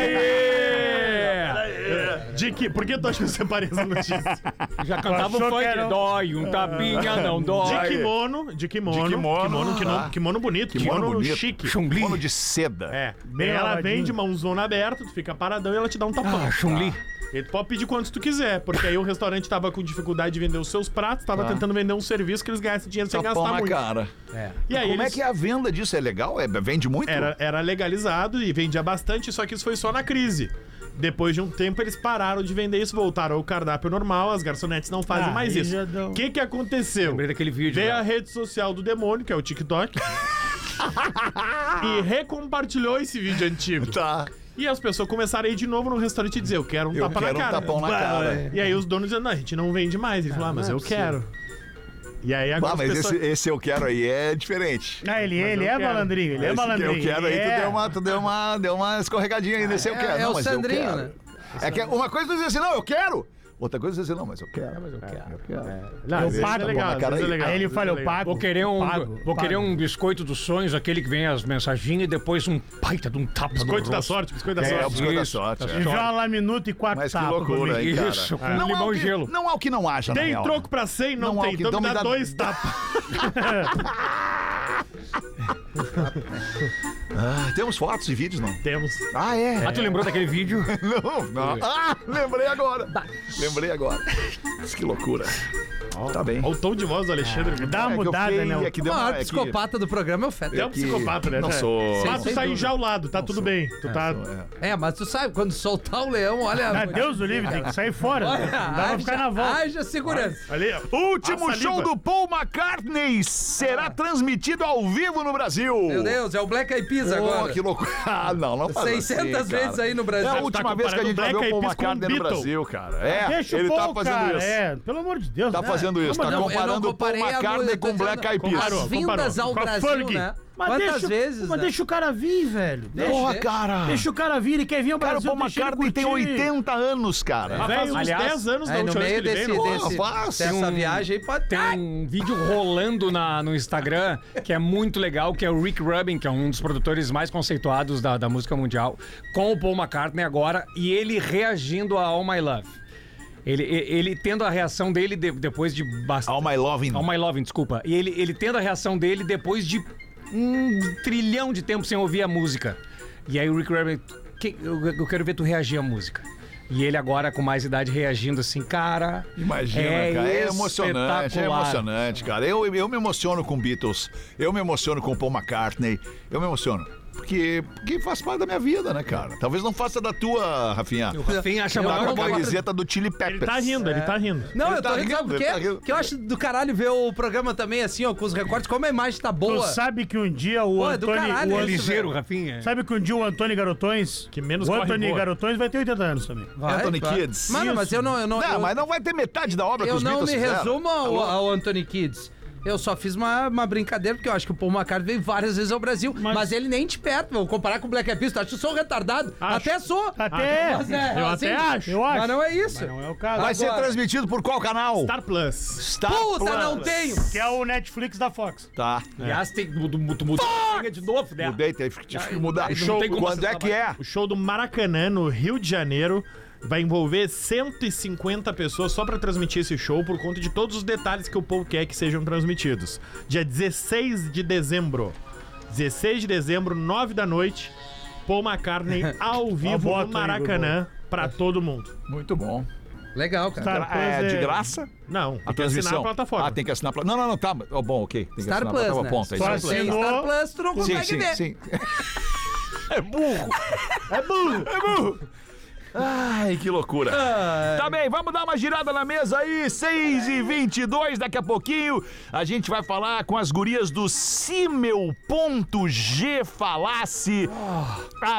S7: De que? Por que tu acha que eu separei essa notícia?
S8: Já cantava o
S6: Achou que
S8: funk.
S6: era um-
S8: Dói, um tapinha não dói.
S7: De kimono.
S4: tá.
S7: Kimono bonito,
S4: Kimono
S7: kimono
S4: bonito.
S7: chique.
S8: Chun-Li.
S4: Mono de seda.
S7: É,
S6: Bem
S7: ela
S6: lavadinho.
S7: vem de mãozona aberta, tu fica paradão e ela te dá um tapão.
S8: Ah, Chun-Li.
S7: E tu pode pedir quantos tu quiser, porque aí o restaurante tava com dificuldade de vender os seus pratos, tava tentando vender um serviço que eles ganhassem dinheiro sem
S4: Tapão
S7: gastar
S4: na
S7: muito.
S4: cara.
S7: E aí
S4: Como é
S7: eles-
S4: que é a venda disso? É legal? Vende muito?
S7: era legalizado e vendia bastante, só que isso foi só na crise. Depois de um tempo eles pararam de vender isso, voltaram ao cardápio normal, as garçonetes não fazem mais
S6: aí
S7: isso.
S6: já deu.
S7: O que aconteceu?
S8: Lembrei daquele vídeo.
S7: Veio
S8: lá.
S7: a rede social do demônio, que é o TikTok, e recompartilhou esse vídeo antigo.
S4: Tá.
S7: E as pessoas começaram a ir de novo no restaurante e dizer, eu quero um tapa na
S4: quero um
S7: cara.
S4: tapão na cara.
S7: E aí os donos dizendo, não, a gente não vende mais. Ele falou, mas eu quero. E aí agora
S4: Ah, mas esse eu quero aí é diferente.
S6: Ah, ele é malandrinho, ele é
S4: Esse
S6: malandrinho.
S4: que eu quero aí, tu deu uma escorregadinha aí nesse eu quero.
S5: É
S4: Não,
S5: o
S4: mas eu
S5: Sandrinho,
S4: quero.
S5: né?
S4: É que uma coisa tu dizer assim, não, eu quero. Outra coisa é dizer, não, mas eu quero.
S7: Não,
S6: Eu
S7: esse
S6: pago,
S7: é legal,
S4: na cara
S7: esse é
S4: aí.
S7: legal.
S6: Aí ele fala, eu pago.
S8: Vou querer um biscoito dos sonhos, aquele que vem as mensaginhas e depois um baita de um tapa
S7: Biscoito
S8: no
S7: da
S8: rosto.
S7: sorte, biscoito da
S4: É, o
S7: sorte.
S4: biscoito da
S8: Isso,
S4: sorte.
S6: E já uma laminuta e 4
S4: Mas que
S6: tapas.
S4: loucura,
S6: comigo.
S4: hein, cara.
S8: Isso, com
S4: Não há
S8: limão
S4: o
S8: e
S4: que-
S8: gelo.
S4: Não há o que não haja, na
S7: Tem
S4: real,
S7: troco pra 100? Não,
S4: Não há
S7: tem.
S4: o que-
S7: Então me
S4: então
S7: dá
S4: me dá-
S7: 2 tapas.
S4: Ah, temos fotos e vídeos, não?
S7: Temos.
S4: Ah, é?
S8: Ah, tu lembrou daquele vídeo?
S4: Não. Ah, lembrei agora. Que loucura. Tá bem.
S7: Olha o tom de voz do Alexandre.
S6: Dá uma
S4: É que eu
S6: mudada,
S4: fiquei
S6: né?
S4: aqui,
S5: O
S4: deu uma-
S5: maior
S4: é que-
S5: psicopata do programa é o Feta.
S7: É um psicopata, né?
S4: Não sou.
S7: Mas tu
S5: sem
S7: tá
S5: dúvida.
S7: enjaulado, tá tudo bem. Tu tá...
S5: É, mas tu sabe, quando soltar o leão, olha...
S6: Ah, Deus do livre, tem que sair fora.
S5: Olha,
S6: Não dá pra ficar na volta.
S5: haja segurança.
S7: Ali, ó.
S4: Último
S7: A saliva.
S4: show do Paul McCartney será transmitido ao vivo no Brasil.
S5: Meu Deus, é o Black Eyed Peas
S4: Oh,
S5: agora.
S4: que loucura. Ah, não faz
S5: 600
S4: assim, cara.
S5: vezes aí no Brasil.
S4: É a
S7: Tá
S4: última vez que a gente vai ver o
S7: comparando
S4: Paul
S7: Black Eyed Peas com
S4: McCartney no
S7: Beatle.
S4: Brasil, cara. É,
S6: Deixa
S4: ele
S6: o
S4: tá
S6: Paul,
S4: fazendo
S6: cara.
S4: isso.
S6: É, pelo amor de Deus,
S4: Tá
S6: né?
S4: fazendo isso, tá
S5: Não, eu não
S4: comparando o Paul
S5: comparei a
S4: McCartney
S5: música,
S4: com Black Eyed Peas.
S5: As vindas ao
S7: Com a
S5: Brasil,
S7: Fergie.
S5: né?
S6: Mas
S5: Quantas
S6: deixa,
S5: vezes,
S6: mas
S5: né?
S6: deixa o cara vir, velho. Deixa,
S4: Porra, cara.
S6: deixa o cara vir, ele quer vir ao
S4: Cara, o
S6: Brasil.
S4: Paul
S6: deixa ele
S4: McCartney tem
S6: curtir.
S4: 80 anos, cara.
S7: Mas faz uns
S8: aliás,
S7: 10 anos da
S5: Aí no
S7: última vez
S5: meio
S7: que ele
S5: desse,
S7: veio, não?
S4: faz.
S5: dessa viagem aí pode...
S8: Tem um vídeo rolando no Instagram que é muito legal, que é o Rick Rubin, que é um dos produtores mais conceituados da música mundial, com o Paul McCartney agora, e ele reagindo a All My Love. Ele tendo a reação dele depois de bastante...
S4: All My Lovin'.
S8: All My Lovin', desculpa. E ele tendo a reação dele depois de trilhão de tempo sem ouvir a música. E aí o Rick Rubin, eu quero ver tu reagir à música. E ele agora, com mais idade, reagindo assim, cara...
S4: Imagina, cara. É emocionante, cara. Eu me emociono com Beatles, eu me emociono com Paul McCartney, eu me emociono. Porque faz parte da minha vida, né, cara? Talvez não faça da tua, Rafinha.
S8: O Rafinha acha
S4: Tá com
S8: maior
S4: a
S8: coisa.
S4: camiseta do Chili Peppers.
S7: Ele tá rindo, ele tá rindo.
S5: Não,
S4: Ele
S5: eu tô
S4: tá
S5: rindo, sabe
S4: rindo,
S5: por
S4: ele
S5: quê?
S4: tá rindo.
S5: Porque eu acho do caralho ver o programa também, assim, ó, com os recortes, como a imagem tá
S6: Tu
S5: boa.
S6: sabe que um dia o
S5: Pô, é do
S6: Antônio...
S5: caralho
S6: o
S5: isso,
S8: Ligeiro,
S5: velho.
S8: Rafinha.
S6: Sabe que um dia o Antônio Garotões...
S7: Que menos
S6: o
S7: corre
S6: Antônio
S7: boa.
S6: Garotões vai ter 80 anos também.
S5: Vai,
S4: Anthony
S5: vai.
S4: Kids.
S5: Mano, mas eu não...
S4: Não, mas não vai ter metade da obra que
S5: Eu
S4: os
S5: não
S4: Beatles
S5: me
S4: fizeram.
S5: resumo ao Anthony Kids. Eu só fiz uma brincadeira, porque eu acho que o Paul McCartney veio várias vezes ao Brasil. Mas ele nem de perto, vou comparar com o Black Eyed Peas. Tu acha que eu sou retardado?
S6: Acho.
S5: Até sou.
S6: Até...
S5: Mas é,
S7: Eu
S5: assim,
S7: até acho.
S6: Eu acho.
S5: Mas não é isso.
S6: Não é o caso.
S4: Vai ser
S5: Agora-
S4: transmitido por qual canal?
S7: Star Plus.
S4: Star
S5: Puta,
S4: Plus.
S5: não tenho.
S6: Que é o Netflix da Fox.
S4: Tá.
S8: Aliás, tem que mudar de novo, né?
S4: Mudei, tive que mudar.
S8: Não tem como
S4: Quando
S8: você
S4: é que é?
S7: O show do Maracanã, no Rio de Janeiro, vai envolver 150 pessoas só pra transmitir esse show, por conta de todos os detalhes que o Paul quer que sejam transmitidos. Dia 16 de dezembro. 16 de dezembro, 9 da noite, Paul McCartney ao vivo
S6: bota
S7: no
S6: aí,
S7: Maracanã pra todo mundo.
S4: Muito bom.
S5: Legal, cara.
S6: Star Plus
S4: É de graça?
S7: Não,
S4: A
S7: tem que assinar
S4: transmissão.
S7: a plataforma.
S4: Ah, tem que assinar a plataforma. Não, tá. Oh, bom, ok. Tem que
S5: Star
S4: assinar a
S5: Plus,
S4: plataforma.
S5: né?
S4: Ponto. É isso
S6: Só
S4: aí.
S6: assim.
S5: Sem Star Plus, tu não
S4: Sim,
S5: consegue
S4: sim,
S5: ver.
S4: sim. É burro. É burro. É burro. Ai, que loucura. Tá bem, vamos dar uma girada na mesa aí, 6h22, daqui a pouquinho a gente vai falar com as gurias do Simel.G Falasse há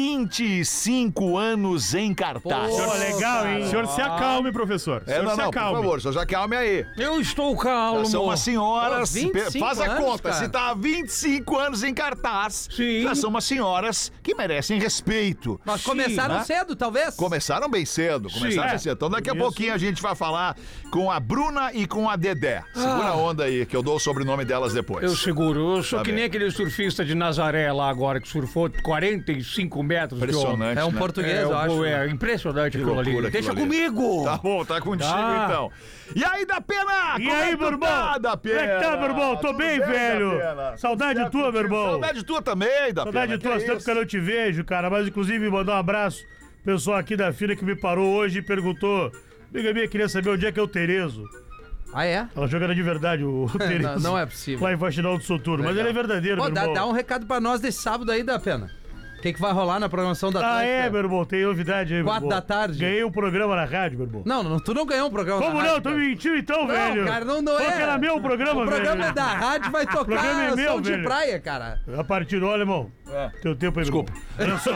S4: 25 anos em cartaz.
S6: Pô, legal, hein?
S7: O senhor se acalme, professor. O
S4: É,
S7: senhor
S4: não,
S7: se
S4: não, por
S7: acalme.
S4: favor, só já calme aí.
S8: Eu estou calmo.
S4: São umas senhoras,
S5: Pô, 25
S4: faz a
S5: anos,
S4: conta,
S5: cara.
S4: se tá há 25 anos em cartaz,
S8: Sim.
S4: já são umas senhoras que merecem respeito.
S5: Mas começaram
S4: né?
S5: cedo, talvez.
S4: Começaram bem cedo, começaram bem cedo. Então daqui a pouquinho a gente vai falar com a Bruna e com a Dedé. Segura a onda aí, que eu dou o sobrenome delas depois.
S8: Eu seguro. Eu sou
S4: Tá
S8: que
S4: bem.
S8: nem aquele surfista de Nazaré lá agora, que surfou 45 metros de onda.
S4: Impressionante,
S5: É um
S4: né?
S5: português,
S8: É,
S5: eu acho.
S8: é impressionante aquilo
S4: loucura
S8: ali.
S4: aquilo
S8: Deixa
S4: ali.
S8: comigo!
S4: Tá bom, tá contigo
S8: Tá.
S4: então. E aí, da Pena?
S6: E
S4: Como
S6: aí,
S4: é que
S6: meu
S4: tu
S6: irmão?
S4: tá, da
S6: Como é que tá, meu irmão? Tô
S4: Tudo
S6: bem,
S4: Da
S6: velho.
S4: Pena?
S6: Saudade
S4: Tudo
S6: tua,
S4: certo
S6: meu
S4: contigo?
S6: irmão.
S4: Saudade tua também, da
S6: Saudade
S4: Pena.
S6: de tuas tempo que eu não te vejo, cara. Mas, inclusive, mandar um abraço pro pessoal aqui da fila que me parou hoje e perguntou: amiga minha, queria saber onde é que é o Terezo.
S5: Ah, é?
S6: Ela joga de verdade, o Terezo.
S5: Não é possível.
S6: Lá em Faxinal do Soturno. Mas ele é verdadeiro,
S5: Pô,
S6: meu irmão.
S5: dá um recado pra nós desse sábado aí, da Pena. O que vai rolar na programação da tarde?
S6: Meu irmão, tem novidade aí, meu
S5: 4
S6: irmão.
S5: da tarde.
S6: Ganhei um programa na rádio, meu irmão.
S5: Não, tu não ganhou um programa
S6: Como
S5: na
S6: não?
S5: rádio.
S6: Tu me mentiu então, velho.
S5: Não, cara, não é.
S6: Porque era meu programa, velho.
S5: O programa é da rádio, vai tocar
S6: programa é meu,
S5: som de
S6: velho.
S5: praia, cara.
S6: A partir do alemão. Teu tempo aí, desculpa. Olha só,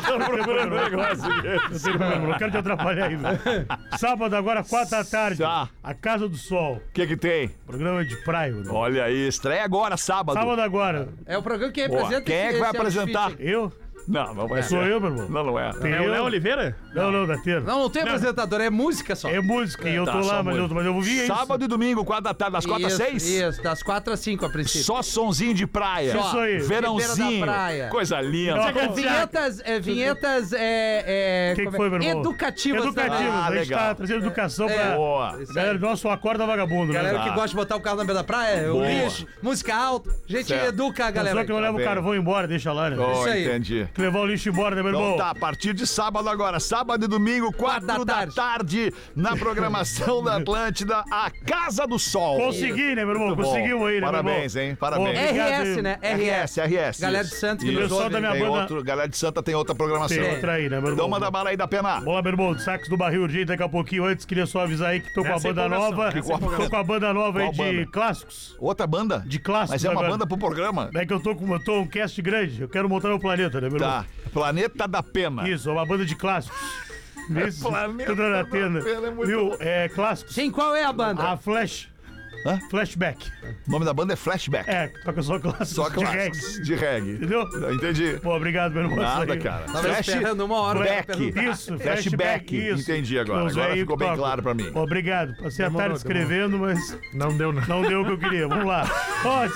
S6: não quero te atrapalhar aí, velho. Sábado agora, 4 da tarde.
S4: Tá.
S6: A Casa do Sol.
S4: O que tem?
S6: Programa de praia, meu irmão.
S4: Olha aí, estreia agora, sábado.
S6: Sábado agora.
S5: É o programa que
S4: Boa.
S5: representa
S4: Quem é que vai
S5: esse
S4: apresentar?
S5: outfit.
S6: Eu?
S4: Não vai
S6: Sou
S4: ser.
S6: eu, meu irmão.
S4: Não é.
S6: Tem
S7: É o
S6: eu.
S7: Léo Oliveira?
S6: Não, da Terra.
S5: Não tem apresentador, é música só.
S6: É música e eu
S4: Tá,
S6: tô
S4: só
S6: lá, mas eu vou vir aí.
S4: Sábado e domingo, 4 da tarde, das 4 às 6?
S5: Isso, das 4 às 5 a princípio.
S4: Só sonzinho de praia.
S5: Só.
S6: Isso aí.
S4: Verãozinho.
S5: Beira da praia.
S4: Coisa linda.
S6: Não,
S5: Vinhetas
S6: Que foi, meu irmão?
S5: educativas também.
S6: Educativas.
S4: Ah,
S6: A gente tá
S4: legal.
S6: trazendo educação
S5: É.
S6: pra...
S4: Boa.
S5: Isso aí.
S6: Galera, nosso acorda vagabundo, né?
S5: Galera
S4: Tá.
S5: que gosta de botar o carro na beira da praia, o
S4: Boa.
S5: lixo, música alta, a gente
S4: Certo.
S5: educa a galera.
S6: Só que não leva o
S4: bem.
S6: carvão embora, deixa lá, né?
S4: Oh,
S5: Isso aí.
S4: entendi.
S6: Que levar o lixo embora, né, meu irmão?
S4: Então tá, a partir de sábado agora, sábado e domingo, 4 da tarde, na programação da Atlântida, a Casa do Sol.
S6: Consegui, né, meu irmão?
S4: Muito bom.
S6: Conseguimos aí, né,
S4: Parabéns,
S6: meu irmão?
S4: hein? Parabéns.
S6: Ô, obrigado,
S5: RS, né?
S4: RS.
S5: Galera de
S4: isso.
S5: Santos que
S6: E o
S5: nos
S6: pessoal
S5: ouve.
S6: da minha
S4: Tem
S6: banda...
S4: outro, galera de Santa tem outra programação.
S6: Tem outra aí, né, meu irmão?
S4: Então manda bala aí da pena.
S6: Vamos lá, meu irmão, saques do barril urgente daqui a pouquinho. Antes, queria só avisar aí que tô com a
S7: Nessa
S6: banda
S7: empolgação,
S6: nova.
S7: nessa empolgação.
S6: Tô com a banda nova aí
S4: Qual
S6: de
S4: banda?
S6: clássicos.
S4: Outra banda?
S6: De clássicos
S4: Mas é uma
S6: agora.
S4: banda pro programa?
S6: É que eu tô um cast grande. Eu quero montar meu planeta, né, meu irmão?
S4: Tá. Planeta da Pena.
S6: Isso, é uma banda de clássicos. Isso,
S4: Planeta
S6: tudo na
S4: da
S6: tenda.
S4: Pena é muito
S6: Viu?
S4: bom.
S6: É clássicos.
S5: Sim, qual é a banda?
S6: A Flash.
S4: Hã?
S6: Flashback.
S4: O nome da banda é Flashback.
S6: É, toca só clássicos
S4: Só
S6: de reggae.
S4: clássicos de reggae.
S6: Entendeu?
S4: Entendi.
S6: Pô, obrigado, meu irmão.
S4: Nada,
S6: Isso aí.
S4: cara.
S5: Tava esperando uma hora pra perguntar.
S6: Isso,
S4: Flashback.
S6: isso.
S4: Entendi agora.
S6: Os
S4: Agora
S6: velhos
S4: ficou
S6: que
S4: bem
S6: tocam.
S4: claro pra mim.
S6: Pô, obrigado. Passei a
S7: Demorou,
S6: tarde escrevendo, mas
S7: Não deu, não.
S6: não deu o que eu queria. Vamos lá. Ó,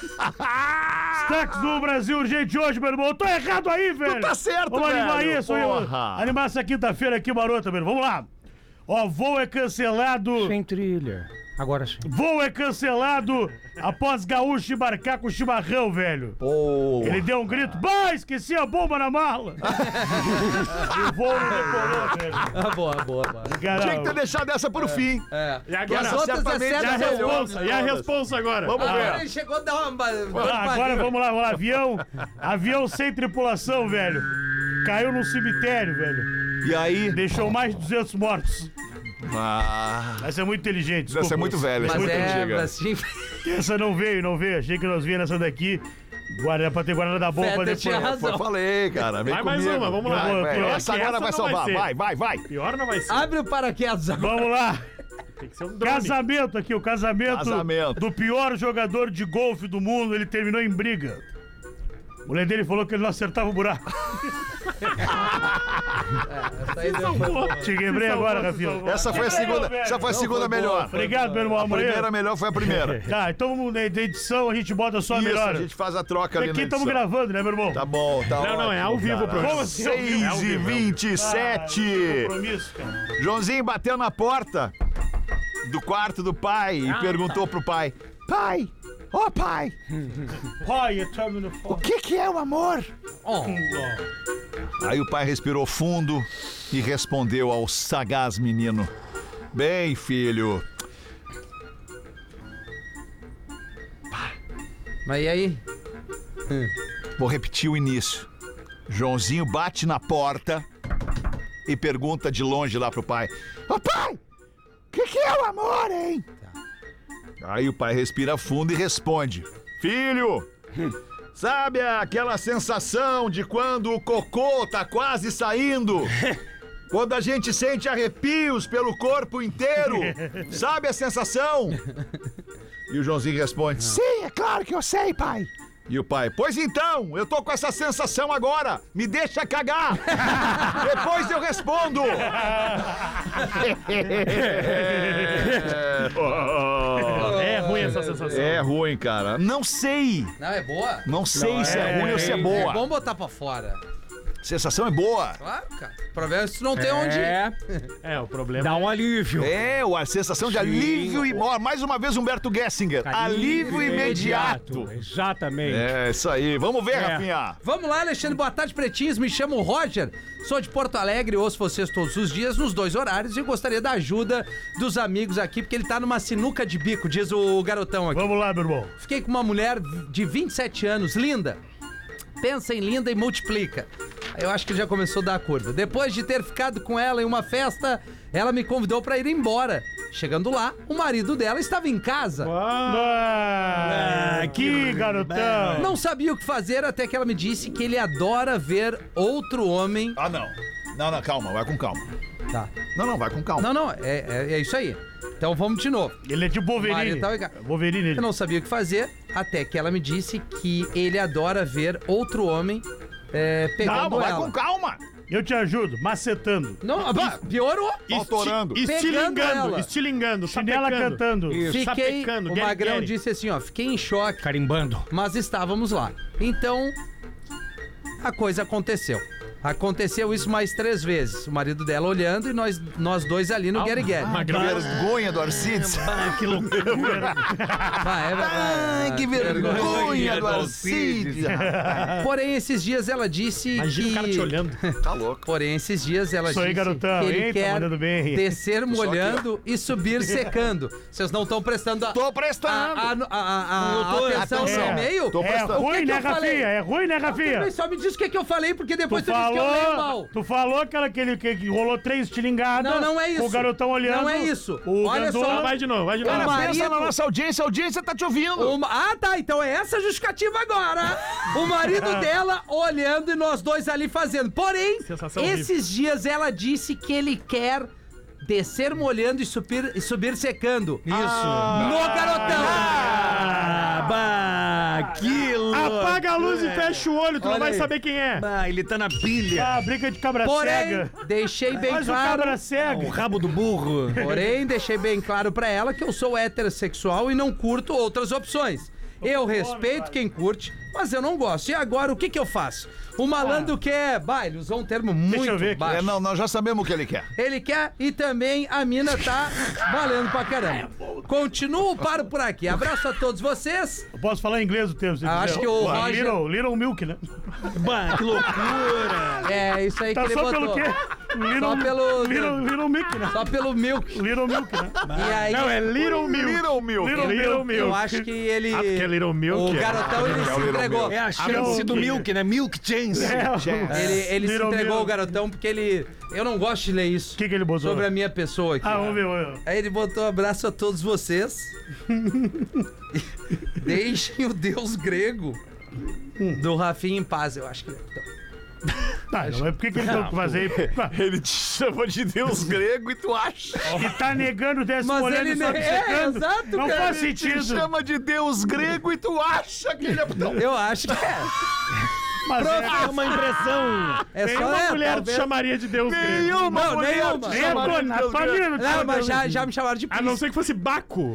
S6: destaques do Brasil urgente hoje, meu irmão. Eu tô errado aí, velho.
S4: tá certo,
S6: Vamos animar
S4: velho.
S6: isso.
S4: Porra.
S6: Animar essa quinta-feira aqui, marota, meu irmão. Vamos lá. Ó, voo é cancelado.
S8: Sem trilha. Agora sim.
S6: Voo é cancelado após gaúcho embarcar com chimarrão, velho.
S4: Pô.
S6: Ele deu um grito. Bah, esqueci a bomba na mala. E o voo não decolou, velho.
S5: Ah, boa.
S6: Cara,
S4: Tinha que ter deixado essa por fim.
S5: É.
S7: E
S5: E
S7: agora,
S5: as outras
S4: certamente
S5: é
S6: e a
S5: certo.
S6: responsa? E a responsa agora?
S4: Vamos
S5: Agora
S4: ver.
S5: ele chegou a dar uma...
S6: Agora vamos lá. Avião sem tripulação, velho. Caiu num cemitério, velho.
S4: E aí?
S6: Deixou mais de 200 mortos.
S4: Ah.
S6: Essa é muito inteligente, desculpa.
S4: Essa é muito velha.
S5: Mas
S6: muito
S5: é,
S4: antiga.
S5: assim...
S6: Essa não veio. Achei que nós víamos nessa daqui. Era pra ter guardado da bomba pra
S5: Feta tinha
S6: depois.
S5: razão.
S4: Eu falei, cara. Vem
S7: Vai mais
S4: comigo.
S7: uma, vamos lá.
S6: Pior
S4: Essa
S7: que
S4: agora
S7: essa
S4: vai
S7: não
S4: salvar.
S7: vai ser.
S4: Vai.
S7: Pior não vai ser.
S5: Abre o paraquedas agora.
S6: Vamos lá.
S7: Tem que ser um drone.
S6: Casamento aqui, o casamento do pior jogador de golfe do mundo. Ele terminou em briga. A mulher dele falou que ele não acertava o buraco.
S5: Essa aí deu...
S6: Te quebrei agora, Rafinha.
S4: Essa foi a segunda. Essa foi a segunda melhor.
S6: Obrigado, meu irmão.
S4: A
S6: Amanhã.
S4: primeira melhor foi a primeira.
S6: Tá, então vamos na edição, a gente bota só a
S4: Isso,
S6: melhor.
S4: a gente faz a troca ali na
S6: Aqui estamos
S4: edição.
S6: gravando, né, meu irmão?
S4: Tá bom, tá
S7: Não, não, é
S4: ótimo,
S7: ao vivo o
S4: cara.
S7: programa.
S6: Como assim, ao vivo?
S4: 6h27.
S6: Compromisso, cara.
S4: Joãozinho bateu na porta do quarto do pai e perguntou pro pai: Pai, ô pai,
S6: Pai, eu chamo no
S4: o
S6: fone.
S4: que é o amor?
S5: Oh,
S4: Aí o pai respirou fundo e respondeu ao sagaz menino: Bem, filho,
S5: mas e aí?
S4: vou repetir o início. Joãozinho bate na porta e pergunta de longe lá pro pai: Ô pai, o que é o amor, hein? Aí o pai respira fundo e responde: Filho, sabe aquela sensação de quando o cocô tá quase saindo? Quando a gente sente arrepios pelo corpo inteiro? Sabe a sensação? E o Joãozinho responde: Sim, é claro que eu sei, pai. E o pai: Pois então, eu tô com essa sensação agora. Me deixa cagar. Depois eu respondo.
S6: É ruim essa sensação.
S4: É ruim, cara. Não sei.
S5: Não, é boa?
S4: Não sei se é ruim ou se é
S5: É
S4: boa.
S5: bom botar pra fora.
S4: Sensação é boa.
S5: Claro, cara. O problema é se tu não tem onde ir.
S7: É, o problema
S8: Dá um alívio.
S4: É, a sensação de alívio e mais uma vez Humberto Gessinger. Alívio imediato.
S8: Exatamente.
S4: É, isso aí. Vamos ver,
S8: É.
S4: Rafinha.
S5: Vamos lá, Alexandre. Boa tarde, pretinhos. Me chamo Roger. Sou de Porto Alegre, ouço vocês todos os dias, nos 2 horários, e gostaria da ajuda dos amigos aqui, porque ele tá numa sinuca de bico, diz o garotão aqui.
S6: Vamos lá, meu irmão.
S5: Fiquei com uma mulher de 27 anos, linda. Pensa em linda e multiplica. Eu acho que já começou a dar a curva. Depois de ter ficado com ela em uma festa, ela me convidou pra ir embora. Chegando lá, o marido dela estava em casa.
S6: Que garotão.
S5: Não sabia o que fazer até que ela me disse que ele adora ver outro homem.
S4: Ah, não. Não, calma, vai com calma.
S5: Tá.
S4: Não, vai com calma.
S5: Não, é isso aí. Então vamos de novo.
S6: Ele é tipo Wolverine.
S5: Marido tava em casa.
S6: Wolverine.
S5: Eu
S6: Ele.
S5: não sabia o que fazer até que ela me disse que ele adora ver outro homem pegando
S4: Calma, vai
S5: ela.
S4: com calma.
S6: Eu te ajudo, macetando.
S5: Não, piorou.
S4: Autorando.
S5: Pegando
S7: Estilingando,
S6: Chinela cantando.
S5: Fiquei,
S7: sapecando,
S5: o Magrão disse assim, ó, fiquei em choque,
S8: Carimbando.
S5: mas estávamos lá. Então, a coisa aconteceu. Aconteceu isso mais 3 vezes. O marido dela olhando e nós dois ali no Gary Gary.
S4: Vergonha do Arcides.
S6: Que loucura.
S4: Ai, que vergonha do Arcides.
S5: Porém, esses dias ela disse
S7: Imagina
S5: que...
S7: o cara te olhando.
S4: Tá louco.
S5: Porém, esses dias ela
S6: Isso aí,
S5: disse
S6: garotão,
S5: que ele
S6: hein? Tá
S5: quer
S6: mandando bem.
S5: descer molhando e subir secando. Vocês não estão prestando
S4: Tô prestando.
S5: atenção no e-mail?
S4: Tô
S6: É
S4: prestando.
S6: ruim,
S5: que
S6: né,
S5: eu falei?
S6: Rafinha? É ruim, né, Rafinha?
S5: Mas só me diz o que eu falei, porque depois
S6: Tu
S5: tu diz que eu leio mal.
S6: falou que rolou 3 estilingadas.
S5: Não é isso.
S6: Com o garotão olhando.
S5: Não é isso.
S6: O
S5: Olha
S6: Gandula
S5: só.
S7: Vai de novo.
S4: Cara,
S5: O
S4: pensa
S5: marido-
S4: na nossa audiência, a audiência tá te ouvindo.
S5: Ah, tá. Então é essa a justificativa agora. O marido dela olhando e nós dois ali fazendo. Porém,
S7: Sensação
S5: esses dias ela disse que ele quer descer molhando e subir secando. Isso. No garotão.
S7: Apaga a luz e fecha o olho, tu não
S5: Olha
S7: vai
S5: aí.
S7: saber quem é.
S8: Ele tá na pilha.
S6: Ah, briga de cabra
S5: Porém,
S6: cega.
S5: deixei bem
S6: Faz o
S5: claro.
S6: cabra cega.
S8: O rabo do burro.
S5: Porém, deixei bem claro pra ela que eu sou heterossexual e não curto outras opções. Eu respeito quem curte, mas eu não gosto. E agora, o que eu faço? O malandro quer... Ele usou um termo muito
S6: eu ver aqui.
S5: baixo.
S4: Não, nós já sabemos o que ele quer.
S5: Ele quer e também a mina tá valendo pra caramba. Continuo, paro por aqui. Abraço a todos vocês.
S6: Eu posso falar em inglês o termo, se
S5: Acho
S6: quiser.
S5: que o Roger-
S6: Little Milk, né?
S8: Que loucura.
S5: É, isso aí
S6: Tá
S5: que ele
S6: só
S5: botou.
S6: pelo quê?
S5: Só pelo...
S6: Little Milk, né?
S5: Só pelo milk.
S6: Little Milk, né?
S5: E aí,
S7: Não, é Little Milk.
S4: Little Milk.
S6: Little Milk.
S5: eu acho que ele...
S7: porque é Little Milk,
S5: O
S7: é.
S5: garotão, ele se entregou.
S8: É a chance do Milk, né? Milk Chance.
S5: Ele se
S6: Little
S5: entregou
S6: Milk.
S5: o garotão porque ele... Eu não gosto de ler isso.
S6: O que ele botou?
S5: Sobre a minha pessoa aqui.
S6: Vamos ver.
S5: Aí ele botou abraço a todos vocês. Deixem o deus grego do Rafinha em paz, eu acho que ele...
S6: Tá, não é porque que ele tem que fazer.
S4: Ele te chama de Deus grego e tu acha.
S6: E tá negando o décimo
S5: Mas
S6: olhando
S5: ele
S6: e só
S5: ne-
S6: secando.
S5: exato,
S6: Não
S5: cara.
S6: faz
S4: Ele te
S6: sentido.
S4: chama de Deus grego e tu acha que ele é... Não.
S5: Eu acho que é.
S6: Mas
S8: É uma impressão.
S5: É
S6: Tem
S5: só
S6: uma
S5: é,
S6: mulher
S7: Te
S5: talvez...
S7: chamaria de Deus grego.
S4: Nenhuma
S5: Não,
S4: mulher
S5: nenhuma.
S4: te
S6: nem
S4: chamaria de
S6: a
S4: Deus grego.
S6: família não te
S5: Não,
S6: chama
S5: mas
S6: de Deus.
S5: já me chamaram de
S7: A
S5: príncipe.
S7: não ser que fosse Baco.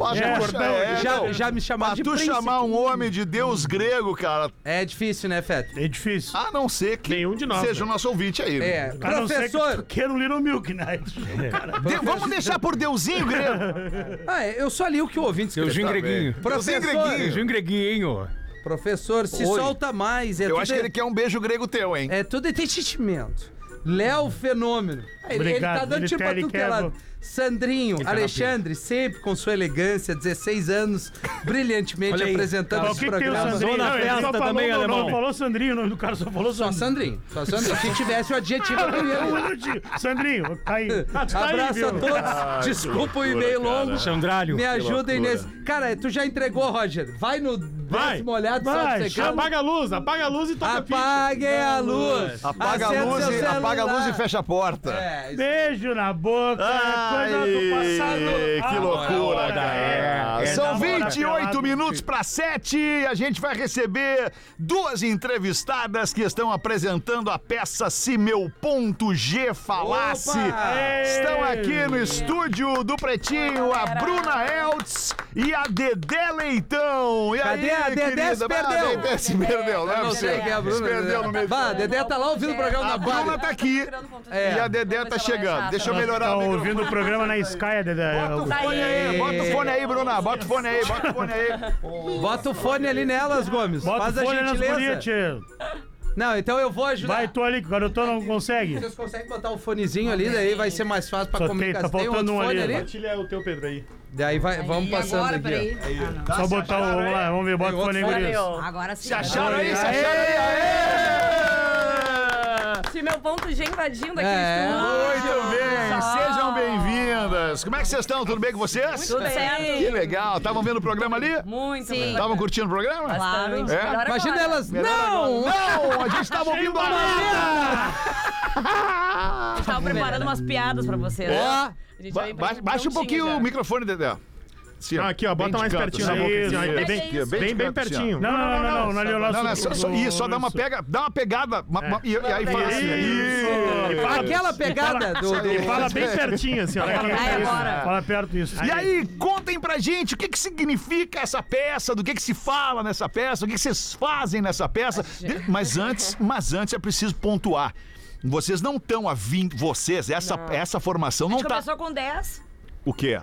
S5: Já me chamaram
S4: Mas
S5: de
S4: tu
S5: príncipe.
S4: chamar um homem de Deus grego, cara,
S5: É difícil, né, Feta?
S6: É difícil.
S4: a não ser que
S7: Nenhum de nós,
S4: seja o
S7: né?
S4: nosso ouvinte aí. né?
S5: É,
S6: A não ser que tu
S5: professor...
S6: queira o Little Milk, né?
S4: Vamos deixar por Deusinho grego.
S5: eu só li o que o ouvinte escreveu.
S8: Deusinho greguinho.
S4: Deusinho
S5: Professor,
S4: greguinho.
S8: Deusinho greguinho.
S5: professor, se
S8: Oi.
S5: solta mais.
S4: Eu acho que ele quer um beijo grego teu, hein?
S5: É tudo entendimento. Léo Fenômeno. Ele
S6: Obrigado,
S5: tá dando
S6: ele
S5: tiro pra
S6: quer,
S5: tudo que
S6: ele
S5: é
S6: quer,
S5: lado. Sandrinho,
S8: tá
S5: Alexandre, sempre com sua elegância, 16 anos, brilhantemente
S8: Olha aí.
S5: apresentando
S6: Mas o
S5: esse
S6: que, que tem o
S5: programa.
S6: Sandrinho?
S8: Zona
S6: Não, ele só
S8: festa
S6: falou
S8: também,
S6: meu nome,
S8: alemão.
S6: Não falou Sandrinho, o nome do cara só falou
S5: Só
S6: Sandrinho.
S5: Sandrinho. Se tivesse o adjetivo, eu
S6: Um
S5: queria.
S6: minutinho. Sandrinho, tá aí. Ah, tu tá aí,
S5: Abraço
S6: viu?
S5: a todos. Desculpa o e-mail longo.
S8: Sandralho.
S5: Me ajudem nesse. Cara, tu já entregou, Roger. Vai no décimo olhado,
S6: Vai,
S5: sabe secando.
S7: Apaga a luz e toca a ficha.
S5: Apaguem a luz.
S4: Apaga a
S5: Acenda
S4: luz,
S5: seu
S4: e, apaga a luz e
S5: celular.
S4: fecha a porta.
S5: É, isso.
S6: Beijo na boca, coisa do passado.
S4: Que loucura, cara. São
S6: namora
S4: 28
S6: pelado.
S4: minutos para 7. A gente vai receber duas entrevistadas que estão apresentando a peça Se Meu Ponto G Falasse.
S5: Opa!
S4: Estão aqui no estúdio do Pretinho a Bruna Eltz e a Dedé Leitão. E
S5: Cadê
S4: aí,
S5: a Dedé?
S4: querida?
S5: Se perdeu.
S4: Ah, Dedé se perdeu, não é
S5: Eu não sei
S4: possível.
S5: quem é a Bruna.
S4: Se perdeu no meio do
S5: Bah, a Dedé tá lá ouvindo o programa
S4: A
S5: na
S4: Bruna
S5: Bárbara.
S4: tá aqui e a Dedé tá chegando. Deixa eu melhorar
S6: Tá
S4: o microfone.
S6: ouvindo o programa na Sky, Dedé.
S4: Bota o fone aí, bota o fone aí, Bruna. Bota o fone aí, bota o fone aí.
S5: Bota o fone ali nelas, Gomes.
S6: Bota
S5: Faz
S6: o fone
S5: a
S6: nas
S5: gentileza.
S6: gurias, tio.
S5: Não, então eu vou ajudar.
S6: Vai tu ali, que o garotão não consegue.
S5: Vocês conseguem botar o fonezinho ali, daí vai ser mais fácil pra
S6: Só tem,
S5: comunicação.
S6: tá
S5: Tem
S6: faltando
S5: outro
S6: um
S5: fone
S6: ali.
S5: ali?
S7: Compartilha o teu, Pedro, aí.
S5: Daí vamos passando
S9: agora,
S5: aqui,
S9: peraí.
S6: Só botar o. Vamos lá, vamos ver, bota o fone aí, gurias.
S9: Agora sim.
S4: Se acharam aí, se acharam aí. Aê!
S9: Se meu ponto G invadindo aqui
S4: Muito bem, sejam bem-vindas. Como é que vocês estão? Tudo bem com vocês?
S9: Tudo certo.
S4: Que legal. Estavam vendo o programa ali?
S9: Muito.
S4: Estavam curtindo o programa?
S9: Claro.
S4: É?
S5: Imagina elas.
S4: Não, a gente estava ouvindo a nada.
S9: Tava preparando umas piadas pra vocês.
S4: Ó,
S9: A gente vai bem
S4: baixa um pouquinho
S9: prontinho
S4: o
S9: já.
S4: microfone, Dedé. Sim,
S7: Aqui, ó, bota mais pertinho da boca. Assim, ó, bem pertinho.
S6: Não, não ali o nosso...
S4: Isso, só dá uma pegada. E aí fala assim. Isso.
S5: Aquela pegada
S6: Ele fala bem pertinho, assim, ó.
S9: agora.
S6: Fala perto isso.
S4: E aí, contem pra gente o que significa essa peça, do que se fala nessa peça, o que vocês fazem nessa peça. Mas antes é preciso pontuar. Vocês não estão há 20... essa formação não
S9: A gente
S4: tá...
S9: começou com 10.
S4: O quê?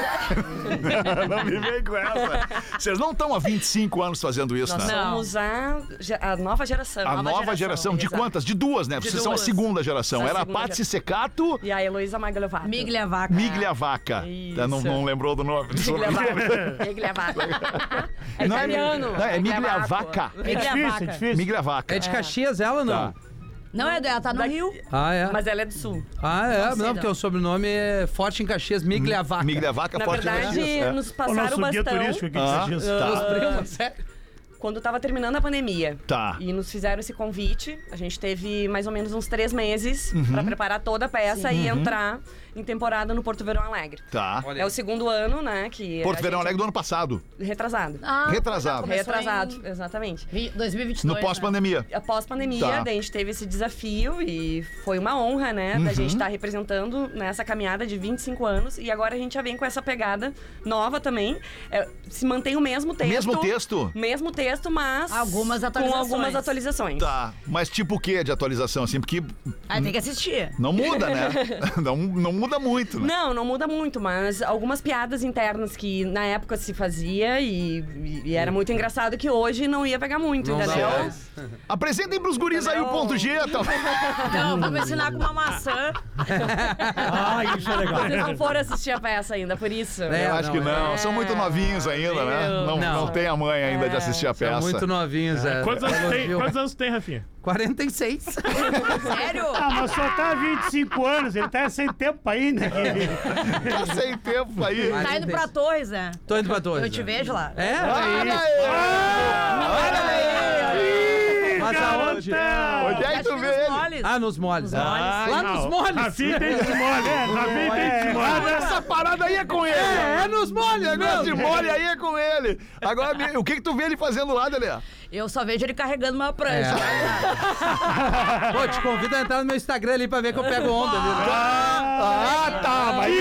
S4: Não me vem com essa. Vocês não estão há 25 anos fazendo isso,
S9: Nós
S4: né?
S9: somos a nova geração.
S4: A nova geração. De
S9: exato.
S4: quantas? De duas, né? Vocês são a
S9: duas.
S4: segunda geração.
S9: São a
S4: Era a
S9: segunda
S4: Patsy Secato,
S9: E a Heloísa Magliavaca.
S10: Migliavaca.
S4: Migliavaca.
S9: Isso.
S4: Não lembrou do nome.
S9: Migliavaca. É
S4: Não é
S9: italiano.
S4: não, é Migliavaca.
S6: É difícil.
S4: Migliavaca.
S5: É de Caxias ela, não?
S10: Não, ela tá no Rio.
S5: Ah, é?
S9: Mas ela é do sul.
S5: Ah, é?
S10: Não sei,
S5: Não, porque
S10: não.
S5: o sobrenome é forte em Caxias, Migliavaca.
S4: Migliavaca
S9: Na
S4: forte
S9: verdade,
S4: energia.
S9: nos
S6: O
S9: passaram
S6: nosso
S9: o
S6: guia
S9: bastão
S6: turístico aqui de Caxias.
S5: Os primos, sério?
S9: quando tava terminando a pandemia.
S4: Tá.
S9: E nos fizeram esse convite. A gente teve mais ou menos uns 3 meses pra preparar toda a peça e entrar em temporada no Porto Verão Alegre.
S4: Tá.
S9: É o segundo ano, né? Que
S4: Porto
S9: a
S4: Verão
S9: gente-
S4: Alegre do ano passado.
S9: Retrasado.
S4: Retrasado.
S10: começou
S9: Retrasado, exatamente.
S10: 2022.
S4: No pós-pandemia.
S9: Após pandemia,
S4: Tá.
S9: daí a gente teve esse desafio e foi uma honra, né? Da gente estar representando nessa caminhada de 25 anos. E agora a gente já vem com essa pegada nova também. Se mantém o mesmo texto.
S4: Mesmo texto?
S9: Mesmo texto, mas
S10: Algumas
S9: com
S10: atualizações.
S9: algumas atualizações.
S4: Tá. Mas tipo o que de atualização, assim? Porque
S10: Aí tem que assistir.
S4: não muda, né? não muda muito, né?
S9: Não muda muito, mas algumas piadas internas que na época se fazia e era muito engraçado que hoje não ia pegar muito,
S5: Não
S9: entendeu?
S5: dá.
S4: Apresentem pros guris aí o ponto G, tá?
S10: Não, vamos ensinar com uma maçã.
S8: Ah, isso é legal.
S9: Vocês não foram assistir a peça ainda, por isso.
S5: É,
S4: Eu acho que não.
S9: é.
S4: São muito novinhos ainda, né? Não
S5: Não.
S4: tem a mãe ainda de assistir a
S5: São
S4: peça.
S5: muito novinhos, é.
S6: Quantos anos tem, Rafinha?
S5: 46.
S10: Sério?
S6: Ah, mas só tá há 25 anos, ele tá sem tempo ainda.
S4: Tá sem tempo aí.
S10: Tá indo pra Torres, né?
S5: Tô indo pra Torres.
S10: Eu te vejo lá.
S5: É?
S4: Olha aí!
S5: Mas aonde?
S4: Onde é que tu vê ele?
S5: Ah, nos moles. Lá nos moles.
S6: Rafinha tem de mole, Rafinha tem de mole.
S4: Essa parada aí é com ele.
S5: É nos moles,
S4: O negócio de
S5: mesmo.
S4: mole aí é com ele. Agora, o que tu vê ele fazendo lá, Delé?
S10: Eu só vejo ele carregando uma prancha.
S5: Pô, te convido a entrar no meu Instagram ali pra ver que eu pego onda ali.
S4: Tá, mas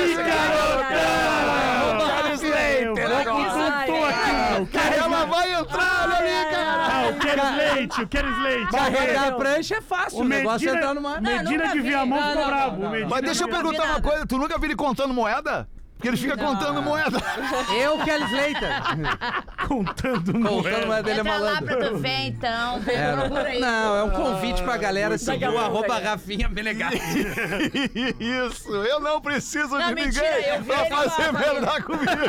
S6: Eu vou contou aqui.
S4: ela vai entrar, olha ali, cara.
S6: O Queres Leite.
S5: Carregar a prancha é fácil, o negócio é entrar no mar.
S6: Medina de Viamão ficou bravo.
S4: Mas deixa eu perguntar uma coisa, tu nunca viu ele contando moeda? Porque ele fica contando moeda.
S5: Eu, Kelly Slater.
S6: Contando
S5: Contando
S6: moeda.
S5: moeda dele é
S10: Entra lá
S5: malandro.
S10: pra tu ver, então. Procura aí.
S5: Não, é um convite pra galera seguir o
S9: pouco,
S5: @Rafinha Menegas.
S4: Isso, eu não preciso
S10: Não,
S4: de
S10: mentira,
S4: ninguém
S10: eu vi
S4: pra
S10: ele lá,
S4: fazer
S10: Rafinha.
S4: merda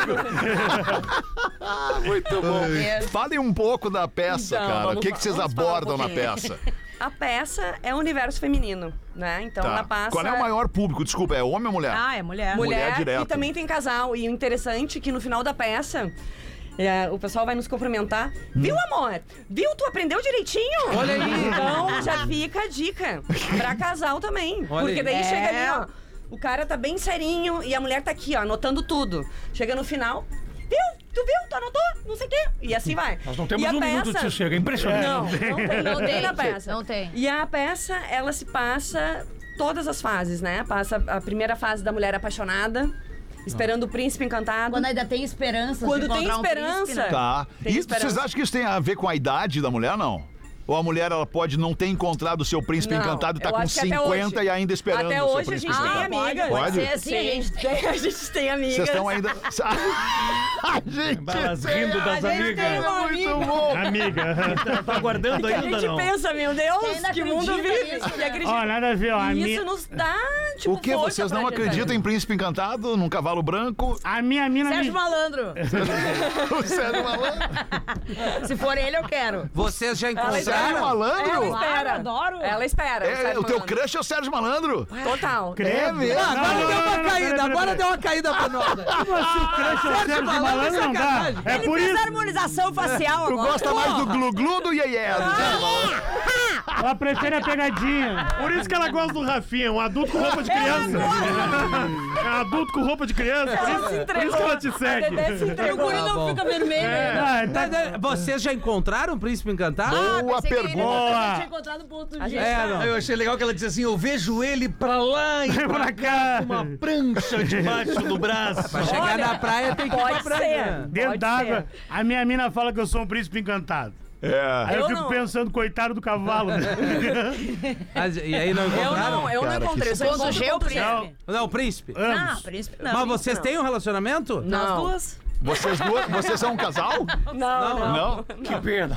S4: comigo. Muito bom. Falem um pouco da peça,
S9: Então,
S4: cara. O
S9: vamos
S4: que vocês
S9: vamos falar um
S4: abordam na
S9: pouquinho.
S4: peça?
S9: A peça é o universo feminino, né? Então
S4: Tá.
S9: na peça...
S4: Qual é o maior público? Desculpa, é homem ou mulher?
S10: Ah, é mulher.
S4: Mulher direto.
S9: E também tem casal. E o interessante é que no final da peça... o pessoal vai nos cumprimentar. Viu, amor? Viu? Tu aprendeu direitinho?
S5: Olha aí.
S9: Então já fica a dica pra casal também.
S5: Olha
S9: Porque
S5: aí.
S9: daí chega ali, ó. O cara tá bem serinho e a mulher tá aqui, ó, anotando tudo. Chega no final. Viu? Tu viu? Tu anotou? Não sei o quê. E assim vai.
S8: Nós não temos
S9: E a
S8: um minuto de
S9: peça-
S8: sossego, é impressionante.
S9: Não tem na peça.
S10: Não tem.
S9: E a peça, ela se passa todas as fases, né? Passa a primeira fase da mulher apaixonada, esperando o príncipe encantado.
S10: Quando ainda tem esperança
S9: Quando
S10: de
S9: tem
S10: encontrar um
S9: esperança.
S10: príncipe, né?
S4: Tá.
S9: Tem
S4: E
S9: esperança.
S4: vocês acham que isso tem a ver com a idade da mulher, não? Ou a mulher, ela pode não ter encontrado o seu príncipe
S9: Não,
S4: encantado e tá
S9: eu
S4: com
S9: acho que até
S4: 50
S9: hoje.
S4: e ainda esperando
S9: Até
S4: o seu
S9: hoje a
S4: príncipe
S9: gente tem
S4: encantado?
S9: amigas.
S4: Pode?
S10: ser assim,
S9: A gente tem amigas.
S4: Vocês estão ainda... A gente
S8: Elas
S4: tem-
S8: rindo das
S9: A gente tem
S8: amigas.
S9: uma
S4: Muito
S9: amiga.
S4: bom.
S6: Amiga.
S8: Tá aguardando
S9: Que a
S8: ainda,
S9: gente
S8: não?
S9: pensa, meu
S10: Você
S9: Deus,
S10: ainda
S9: que mundo
S10: acredita
S9: vive.
S10: nisso,
S9: E
S10: né?
S9: acredita.
S6: Ó, nada a ver, ó.
S9: E isso nos dá, tipo,
S4: O que?
S9: força
S4: Vocês não
S9: pra adiantar.
S4: acreditam em príncipe encantado, num cavalo branco?
S6: A minha mina
S10: Sérgio Malandro.
S4: O Sérgio Malandro?
S10: Se for ele, eu quero.
S5: Vocês já
S9: Ela
S5: encontraram...
S4: Sérgio Malandro?
S9: Ela espera.
S10: adoro.
S9: Ela espera.
S4: O teu crush é o Sérgio Malandro?
S9: Total.
S4: É mesmo?
S5: Agora deu uma caída, agora deu uma caída pra nós.
S6: Como assim o crush é o Sérgio Malandro? Não dá.
S5: sacanagem.
S6: É
S10: Ele
S6: por
S10: fez
S6: isso.
S10: harmonização facial
S4: Tu
S10: agora.
S4: gosta mais do glu-glu do iê-iê?
S6: Ela prefere a pegadinha.
S7: Por isso que ela gosta do Rafinha, um adulto com roupa de criança. É um adulto com roupa de criança, por isso que ela te
S9: A
S7: segue.
S9: Dedé se
S10: E o
S9: entregou.
S10: guri não fica vermelho.
S6: Ah, tá...
S5: Vocês já encontraram o Príncipe Encantado?
S4: Boa
S10: Pensei que ele
S4: pergunta.
S10: tinha encontrado o ponto
S9: A
S10: G.
S9: gente tá-
S8: Eu achei legal que ela disse assim: eu vejo ele pra lá e
S6: pra cá.
S8: com uma prancha debaixo do braço.
S5: Pra chegar na praia tem que ir pra
S9: Pode
S5: praia.
S9: ser.
S6: Dentro
S9: Pode
S6: d'água,
S9: ser.
S6: a minha mina fala que eu sou um príncipe encantado. Aí eu
S9: Eu
S6: fico
S9: não.
S6: pensando, coitado do cavalo. Né?
S5: E aí não encontraram?
S9: Eu não encontrei. Eu só
S10: Ponto G, o
S9: encontro
S10: príncipe.
S6: Não.
S5: Não, o Príncipe.
S10: Ah,
S6: Ambos.
S10: príncipe não.
S5: Mas vocês têm um relacionamento?
S10: Nós
S9: Não.
S10: duas.
S4: Vocês são um casal?
S9: Não.
S8: Que pena.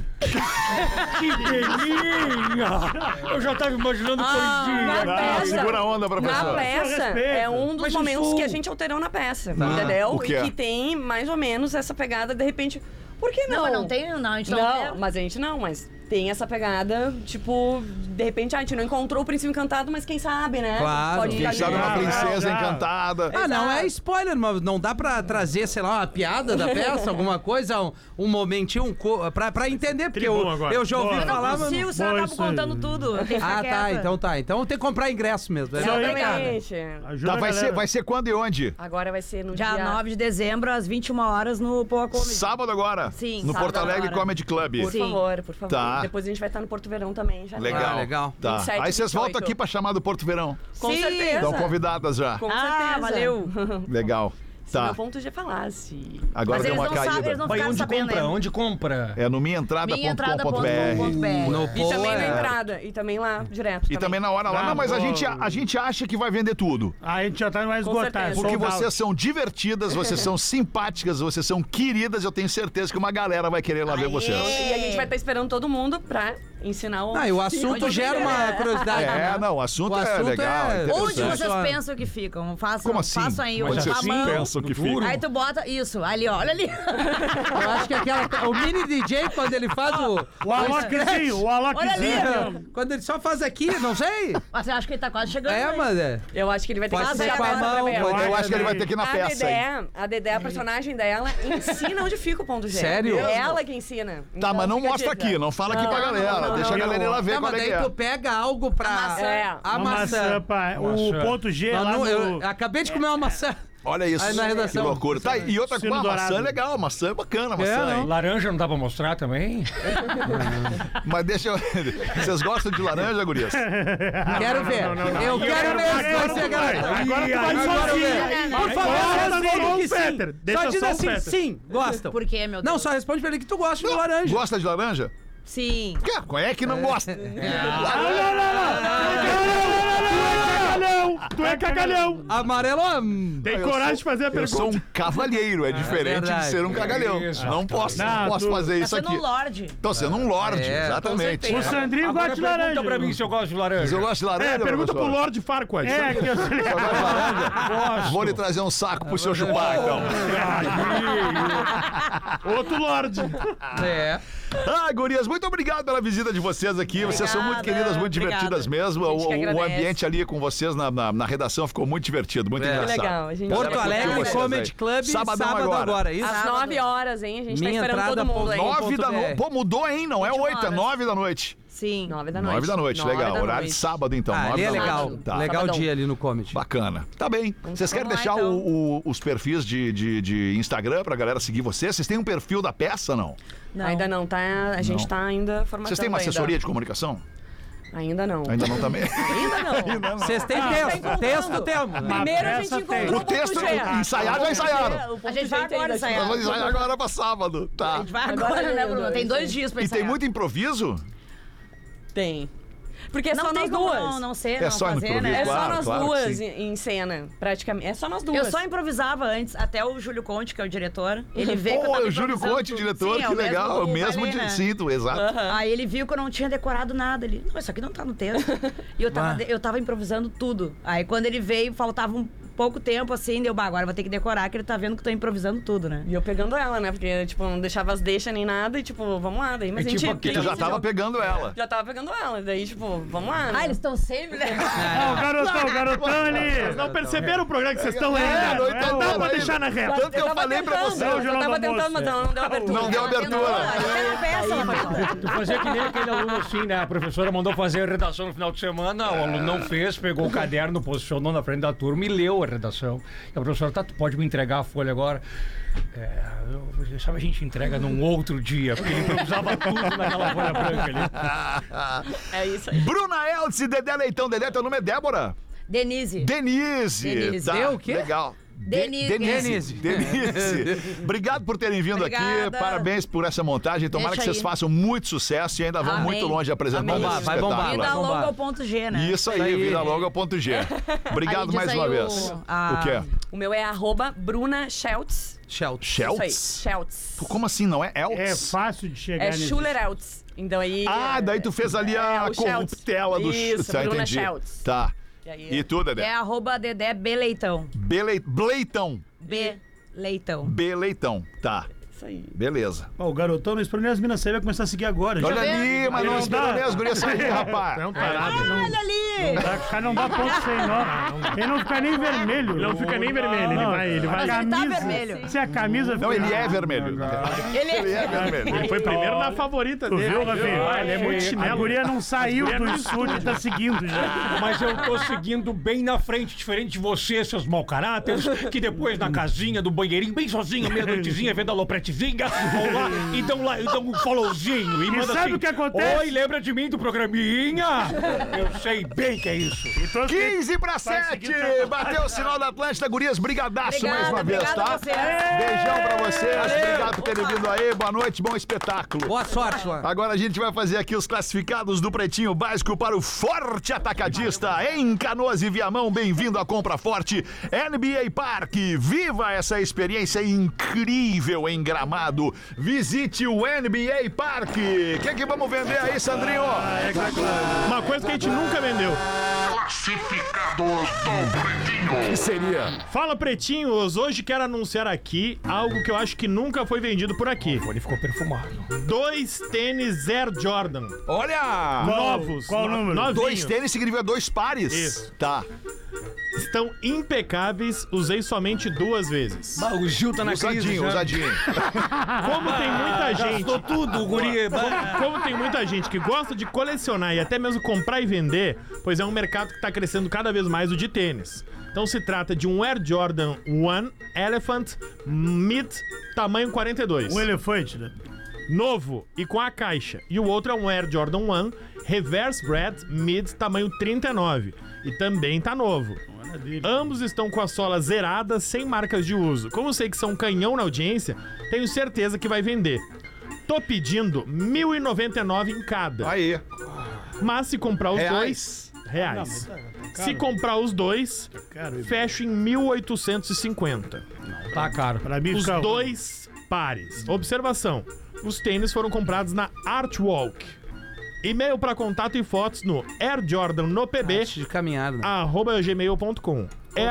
S8: Que belinha! Eu já tava imaginando coisinha.
S9: Na peça.
S4: Segura a onda,
S9: Na
S4: professor.
S9: peça
S6: respeito.
S9: é um dos
S8: Mas
S9: momentos
S8: isso-
S9: que a gente alterou na peça, entendeu?
S4: o que
S9: E
S4: é?
S9: que tem mais ou menos essa pegada, de repente. Por que não?
S10: Não, mas não tem, não. A gente não,
S9: Não,
S10: tem.
S9: mas a gente não, mas tem essa pegada, tipo, de repente, a gente não encontrou o príncipe encantado, mas quem sabe, né?
S5: Claro.
S9: Pode
S4: Quem
S9: ficar
S4: sabe uma
S9: ali.
S4: princesa
S6: Não.
S4: encantada.
S5: Ah, não é spoiler, mas não dá pra trazer, sei lá, uma piada da peça, alguma coisa, um momentinho, pra entender, porque
S7: Tribom agora.
S5: eu já ouvi
S6: Boa.
S10: Eu não
S5: falar, mas...
S10: consigo, você
S6: Boa,
S10: acaba
S6: isso aí.
S10: contando tudo. Eu tenho que ficar
S5: Ah, tá,
S10: quieta.
S5: então tá. Então tem que comprar ingresso mesmo.
S6: Isso aí.
S9: Exatamente.
S6: Ajuda
S4: Tá,
S6: a
S4: vai
S6: galera.
S4: ser quando e onde?
S9: Agora vai ser no
S10: Dia
S9: dia
S10: 9 de dezembro, às 21 horas, no Poa Comedy.
S4: Sábado agora?
S10: Sim,
S4: No
S10: sábado
S4: Porto Alegre
S10: agora.
S4: Comedy Club.
S9: Por
S10: Sim.
S9: favor, por favor.
S4: Tá.
S9: Depois a gente vai estar no Porto Verão também, já.
S4: Legal.
S5: Ah, legal.
S4: Tá.
S9: 27,
S4: Aí vocês
S9: 28.
S4: voltam aqui pra chamar do Porto Verão.
S9: Com
S10: Sim.
S9: certeza.
S4: Estão convidadas já.
S9: Com
S10: Ah,
S9: certeza.
S10: valeu.
S4: Legal.
S9: Se
S4: Tá.
S9: não ponto G falasse.
S4: Agora
S10: Mas
S4: deu
S10: eles
S4: uma
S10: não sabem,
S4: caída.
S10: eles não
S8: Vai,
S10: ficaram
S8: onde
S10: sabendo
S8: compra?
S10: ainda.
S8: Onde compra?
S4: É no minhaentrada.com.br.
S10: Minhaentrada.com.br.
S5: No
S9: E também na
S5: é.
S9: entrada. E também lá, direto.
S4: E também na hora lá.
S6: Ah,
S4: Não, mas a
S6: boa.
S4: gente acha que vai vender tudo.
S6: A gente já tá mais
S9: Com
S6: esgotado.
S9: certeza.
S4: Porque
S6: sold out.
S4: vocês são divertidas, vocês são simpáticas, vocês são queridas. Eu tenho certeza que uma galera vai querer lá ver vocês.
S9: E a gente vai estar esperando todo mundo pra ensinar o...
S5: Ah, e o assunto gera uma curiosidade.
S4: É, não, o assunto,
S5: O
S4: é
S5: assunto
S4: legal.
S5: é-
S4: interessante.
S10: Onde vocês
S5: Funciona.
S10: pensam que ficam? Façam,
S4: Como assim?
S10: façam aí,
S4: Onde
S10: a
S4: vocês
S10: mão.
S4: pensam que fica?
S10: Aí tu bota isso, ali, ó, olha ali.
S5: Eu acho que o mini DJ, quando ele faz
S6: O Alokzinho, o
S10: Olha
S6: Alokzinho.
S10: ali.
S5: Quando ele só faz aqui, não sei.
S10: Mas eu acho que ele tá quase chegando.
S5: É,
S10: aí.
S5: mas é.
S9: Eu acho que ele vai ter
S5: Pode
S9: que
S5: ser
S9: fazer
S5: com a
S9: agora pra
S5: mão,
S9: ver.
S5: pode-
S4: Eu acho que ele vai ter que ir na peça aí.
S9: A Dedé, a personagem dela, ensina onde fica o ponto G.
S5: Sério?
S9: É ela que ensina.
S4: Tá,
S9: Então
S4: mas não
S9: fica a
S4: mostra
S9: dica.
S4: aqui, não fala aqui pra
S9: Não,
S4: galera.
S9: não,
S4: Deixa a
S9: não,
S4: galera ir lá ver
S5: Não,
S4: qual
S5: mas
S4: é que
S5: daí tu
S4: é.
S5: pega algo pra...
S9: É.
S5: A
S6: Uma maçã, pá. O ponto G
S5: Mas
S6: lá
S5: não,
S6: no...
S5: eu acabei de comer uma maçã.
S4: Olha isso.
S5: Aí na redação.
S4: Que loucura. Tá, e outra
S6: Sino
S4: coisa, a maçã
S6: dourado.
S4: é legal, maçã é bacana, maçã,
S5: não.
S4: hein?
S8: Laranja não dá pra mostrar também?
S4: Mas deixa eu... Vocês gostam de laranja, gurias?
S5: Quero ver. Eu quero ver se vai ser galera.
S6: Agora tu vai
S5: Agora
S6: sozinho.
S5: ver. Por
S6: Agora
S5: favor,
S6: tá
S5: responde
S6: só
S5: que
S6: o
S5: sim.
S6: Peter. Deixa
S5: Só diz
S6: só o
S5: assim,
S6: Peter.
S5: sim, gostam.
S10: Por quê, meu Deus?
S5: Não, só responde pra ele que tu gosta de laranja.
S4: Gosta de laranja?
S10: Sim.
S4: Qual é que não gosta?
S6: Tu é cagalhão.
S5: Amarelo,
S6: Tem coragem de fazer a
S4: Eu sou
S6: pergunta.
S4: um cavalheiro, é diferente de
S5: verdade.
S4: ser um cagalhão.
S8: Isso.
S4: Não posso
S6: Não,
S4: posso
S6: tu-
S4: fazer
S10: Tá
S4: isso
S10: sendo
S4: aqui.
S10: um lorde.
S4: Tô sendo um lorde,
S5: É,
S4: exatamente.
S6: O Sandrinho
S8: Agora
S6: gosta de laranja.
S8: pergunta pra mim se eu gosto de laranja.
S4: Mas eu gosto de laranja,
S7: É, pergunta pro
S4: professor?
S7: Lorde Farquaad.
S6: É, que eu
S4: Você gosta de laranja? Vou lhe trazer um saco pro seu chupar, então.
S6: Outro lorde.
S5: É.
S4: Ah, gurias, muito obrigado pela visita de vocês aqui. Vocês são muito
S10: Obrigada,
S4: queridas, muito divertidas mesmo.
S9: A gente que
S4: O
S9: agradece.
S4: ambiente ali com vocês na redação ficou muito divertido, muito
S5: É.
S4: engraçado.
S9: Legal, a gente-
S5: Porto
S4: Galera, curtiu
S5: Alegre
S4: vocês
S5: Comedy
S4: aí.
S5: Club,
S4: Sabadão
S5: sábado agora, isso?
S9: Às 9 horas, hein? A gente tá
S5: Minha
S9: esperando
S5: entrada,
S9: todo mundo aí.
S4: 9 da noite. Pô, mudou, hein? Não é
S10: 21
S4: 8, é
S10: horas.
S4: 9 da noite.
S10: Sim.
S9: 9 da noite.
S4: 9 da noite,
S9: 9
S4: legal.
S9: da
S4: Horário de
S9: noite.
S4: sábado, então.
S5: Ah,
S4: 9
S5: ali é
S4: da
S5: legal.
S4: noite. Tá.
S5: Legal
S9: Sabadão.
S5: dia ali no Comedy.
S4: Bacana. Tá bem. Vocês querem
S10: vamos
S4: deixar
S10: lá, então.
S4: os perfis de Instagram pra galera seguir vocês? Vocês têm um perfil da peça, não?
S10: Não.
S9: Ainda não, tá? A gente
S4: Não.
S9: tá ainda formatando.
S4: Vocês têm uma assessoria de comunicação?
S9: Ainda não.
S4: Ainda não também.
S9: Ainda não.
S5: Vocês têm texto. Texto temos.
S9: Primeiro a gente
S6: peça tem.
S9: encontrou
S4: O texto,
S9: ponto G.
S4: ensaiar já ensaiaram.
S10: A gente vai agora ensaiar.
S4: Nós vamos ensaiar agora pra sábado. Tá.
S10: A gente vai agora, né, Bruno? Tem 2 dias pra
S4: E
S10: ensaiar.
S4: tem muito improviso?
S9: Tem. Porque é
S10: Não
S9: só
S10: tem
S9: nós
S10: como
S9: duas.
S10: não ser,
S4: É
S10: não
S4: só no
S10: fazer,
S4: improviso,
S10: né?
S9: É
S4: claro,
S9: só nós
S4: claro que
S9: duas
S4: sim.
S9: em cena, praticamente. É só nós duas.
S10: Eu só improvisava antes, até o Júlio Conte, que é o diretor. Ele veio que eu
S4: Pô,
S10: tava
S4: o Júlio
S10: improvisando
S4: Conte,
S10: tudo.
S4: diretor,
S10: Sim, é
S4: que legal. O mesmo
S10: balé,
S4: de
S10: né?
S4: cinto, exato.
S10: Aí ele viu que eu não tinha decorado nada. Ele, não, isso aqui não tá no texto. E eu tava improvisando tudo. Aí quando ele veio, faltava pouco tempo, assim, deu, agora vou ter que decorar, que ele tá vendo que eu tô improvisando tudo, né?
S9: E eu pegando ela, né? Porque, tipo, não deixava as deixas nem nada e, tipo, vamos lá. Daí, mas
S8: É
S9: a gente...
S8: tipo aquele-
S4: Tu já tava pegando ela.
S9: Já tava pegando ela. Daí, tipo, vamos lá, né?
S10: Ah, eles estão sempre, né?
S6: O garotão ali.
S7: Vocês não perceberam o programa que vocês estão
S4: É,
S7: ainda.
S4: não entendeu
S6: Dá pra
S4: ainda.
S6: deixar na reta.
S4: Tanto que eu falei pra você.
S6: Não,
S9: Eu
S6: Jornal
S9: tava
S6: do Almoço,
S9: tentando, mas ela não deu abertura.
S4: Não deu abertura.
S8: Tu fazia que nem aquele aluno assim, né? A professora mandou fazer a redação no final de semana, o aluno não fez, pegou o caderno, posicionou na frente da turma e leu a redação. E a professora, tá, tu pode me entregar a folha agora? Sabe, a gente entrega num outro dia, porque ele improvisava tudo naquela folha branca ali.
S9: É isso aí.
S4: Bruna Eltz e Dedé Leitão. Dedé, teu nome é Débora?
S10: Denise.
S4: Denise. Tá,
S5: Deu o quê?
S4: Legal.
S10: Denise.
S4: Denise. Obrigado por terem vindo aqui.
S10: Obrigada.
S4: Parabéns por essa montagem. Tomara
S10: Deixa
S4: que vocês
S10: aí.
S4: façam muito sucesso e ainda vão
S10: Amém.
S4: muito longe apresentando
S10: Amém.
S4: esse
S5: Vai bombar,
S4: espetáculo.
S5: vai
S10: Vida
S5: bombar.
S10: longa ao ponto G, né?
S4: Isso aí, vida longa ao ponto G. Obrigado
S10: Aí diz
S4: mais
S10: aí
S4: uma
S10: o-
S4: vez.
S10: a-
S4: O quê?
S9: O meu é @Bruna Scheltz.
S5: Shelton.
S9: Isso aí,
S4: Sheltz?
S9: Scheltz.
S4: Como assim, não é Eltz?
S6: É fácil de chegar
S9: É
S6: nisso.
S9: Schuller Eltz. Então aí...
S4: Ah, daí tu fez ali a
S9: o Scheltz.
S4: corruptela do
S9: Isso,
S4: Tá,
S9: Bruna
S4: entendi.
S9: Scheltz.
S4: Tá.
S9: E aí-
S4: E tu, Dedé?
S10: É @Dedé B Leitão.
S4: Bleitão.
S10: B Leitão.
S4: Beleitão. Tá.
S9: Isso aí.
S4: Beleza.
S6: Ó, o garotão não esperou nem as minas saírem, vai começar a seguir agora.
S4: Olha
S6: Já-
S4: ali, mas não
S6: Não
S4: esperou
S6: dá.
S4: nem as gurias saírem, rapaz.
S7: É um tarado.
S10: Olha ali!
S6: O cara não dá ponto sem nó. Ele não fica nem vermelho.
S7: Ele não fica nem vermelho, ele
S6: Não,
S7: vai.
S10: Mas ele tá vermelho.
S6: Se a camisa
S4: Não, ele é vermelho.
S10: Ele
S4: Ele é vermelho.
S7: Ele foi primeiro na favorita
S6: Tu
S7: dele.
S6: viu, Rafinha?
S7: Ah, ele é muito
S6: A
S7: chinelo.
S6: guria não saiu do estúdio e tá seguindo já.
S8: Mas eu tô seguindo bem na frente, diferente de você, seus mau caráteres, que depois na casinha do banheirinho, bem sozinho, meia-noitezinha, vendo a lopretezinha, vão lá e dão um followzinho e manda
S6: sabe
S8: assim,
S6: o que acontece?
S8: Oi, lembra de mim do programinha? Eu sei bem que é isso.
S6: Então,
S4: 15 para 7.
S6: seguir teu-
S4: Bateu o sinal da Atlântida, gurias. Brigadaço
S10: Obrigada,
S4: mais uma vez,
S10: obrigada
S4: tá?
S10: a vocês.
S4: Beijão pra vocês. Obrigado por terem vindo aí. Boa noite, bom espetáculo.
S5: Boa sorte lá.
S4: Agora a gente vai fazer aqui os classificados do Pretinho Básico para o Forte Atacadista em Canoas e Viamão. Bem-vindo à Compra Forte NBA Parque. Viva essa experiência incrível em Gramado. Visite o NBA Parque. O que é que vamos vender aí, Sandrinho?
S7: Uma coisa que a gente nunca vendeu.
S4: O que seria?
S7: Fala, pretinhos. Hoje quero anunciar aqui algo que eu acho que nunca foi vendido por aqui.
S8: Ele ficou perfumado.
S7: 2 tênis Air Jordan.
S4: Olha!
S7: Novos.
S6: Qual o número?
S7: Novinhos.
S4: 2 tênis significa 2 pares?
S7: Isso.
S4: Tá.
S7: Estão impecáveis. Usei somente 2 vezes.
S8: Bah, o Gil tá na crise.
S4: Usadinho,
S8: já.
S4: usadinho.
S7: Como tem muita gente...
S8: Gastou tudo, o guri.
S7: Como tem muita gente que gosta de colecionar e até mesmo comprar e vender, pois é um mercado que está crescendo cada vez mais o de tênis. Então se trata de um Air Jordan 1 Elephant Mid tamanho 42.
S6: Um elefante, né?
S7: Novo e com a caixa. E o outro é um Air Jordan 1 Reverse Bred Mid tamanho 39. E também tá novo. Ambos estão com a sola zerada, sem marcas de uso. Como eu sei que são um canhão na audiência, tenho certeza que vai vender. Tô pedindo R$ 1.099 em cada.
S4: Aí.
S7: Mas se comprar os
S4: Reais.
S7: dois... Reais. Se comprar os dois, fecho em 1.850.
S8: Tá caro.
S6: Pra mim,
S7: Os
S6: fica-
S7: 2 pares. Observação. Os tênis foram comprados na Artwalk. E-mail para contato e fotos no airjordanopb
S5: De caminhada. Né?
S7: @gmail.com.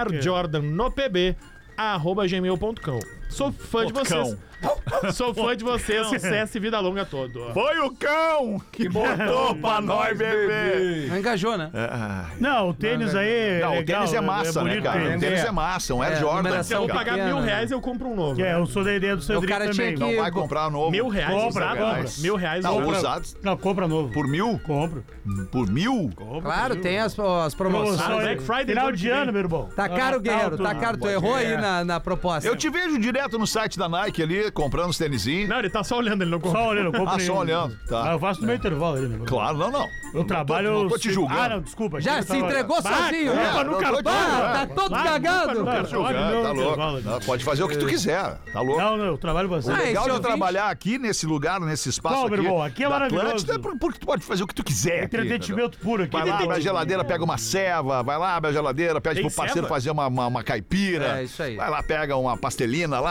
S7: airjordanopb@gmail.com. Sou fã de vocês. Sou fã de vocês. Sucesso e vida longa todo.
S4: Foi o cão que botou pra nós, bebê.
S5: Não engajou, né?
S6: Não, o tênis aí é
S4: Não, o
S6: legal,
S4: tênis é massa, né,
S6: bonito
S4: cara? O
S6: tênis.
S4: tênis é massa, um Air
S5: É,
S4: Jordan.
S5: numeração
S7: Se eu vou pagar
S5: pequena,
S7: R$1.000,
S5: né?
S7: eu compro um novo.
S6: Eu sou da ideia do Cedric
S5: cara tinha
S6: também.
S5: que-
S4: Não vai comprar novo.
S7: R$1.000
S6: Compra,
S7: usado.
S6: compra.
S7: R$1.000
S4: Não,
S7: usado.
S4: usados.
S6: Não, compra novo.
S4: Por 1.000?
S6: Compro.
S4: Por 1.000?
S5: Claro, tem as promoções.
S6: Promoção aí.
S7: Black Friday
S6: Final
S7: todo
S6: de
S7: que vem.
S6: ano, meu irmão.
S5: Tá caro, Guerreiro, tá caro. Tu errou aí na proposta.
S4: Eu te vejo direto no site da Nike ali, comprando os tênisinhos.
S7: Não, ele tá só olhando, ele não compra.
S6: Só olhando, eu compro
S4: Ah,
S6: nenhum.
S4: só olhando, tá.
S6: Ah, eu faço no meu intervalo ali, né?
S4: Claro, não.
S6: Eu trabalho...
S4: Não tô te julgando.
S6: Ah, não, desculpa.
S5: Já
S6: eu
S5: se
S6: tava-
S5: entregou sozinho.
S6: culpa
S5: né?
S6: no
S4: não tô
S6: cartão.
S4: te julgando.
S5: Tá todo
S6: Vai,
S5: cagado.
S6: culpa no
S4: Tá
S6: cartão.
S4: julgando,
S6: Olha o
S4: tá
S6: meu
S4: louco.
S6: intervalo ali.
S4: Não, pode fazer o que tu quiser, tá louco.
S6: Não, eu trabalho
S4: O
S6: bastante.
S5: Ah,
S4: legal
S5: esse
S4: de
S5: ouvinte-
S4: trabalhar aqui nesse lugar, nesse espaço
S6: Qual, meu
S4: aqui,
S6: irmão? Aqui é
S4: da
S6: maravilhoso.
S4: Atlântida, porque tu pode fazer o que tu quiser aqui,
S6: Entretenimento puro aqui.
S4: vai lá,
S6: né?
S4: abre a geladeira, pega uma ceva, vai lá, abre a geladeira, pede
S7: Tem
S4: pro parceiro
S7: ceva?
S4: fazer uma caipira.
S5: É, isso aí.
S4: Vai lá, pega uma pastelina lá,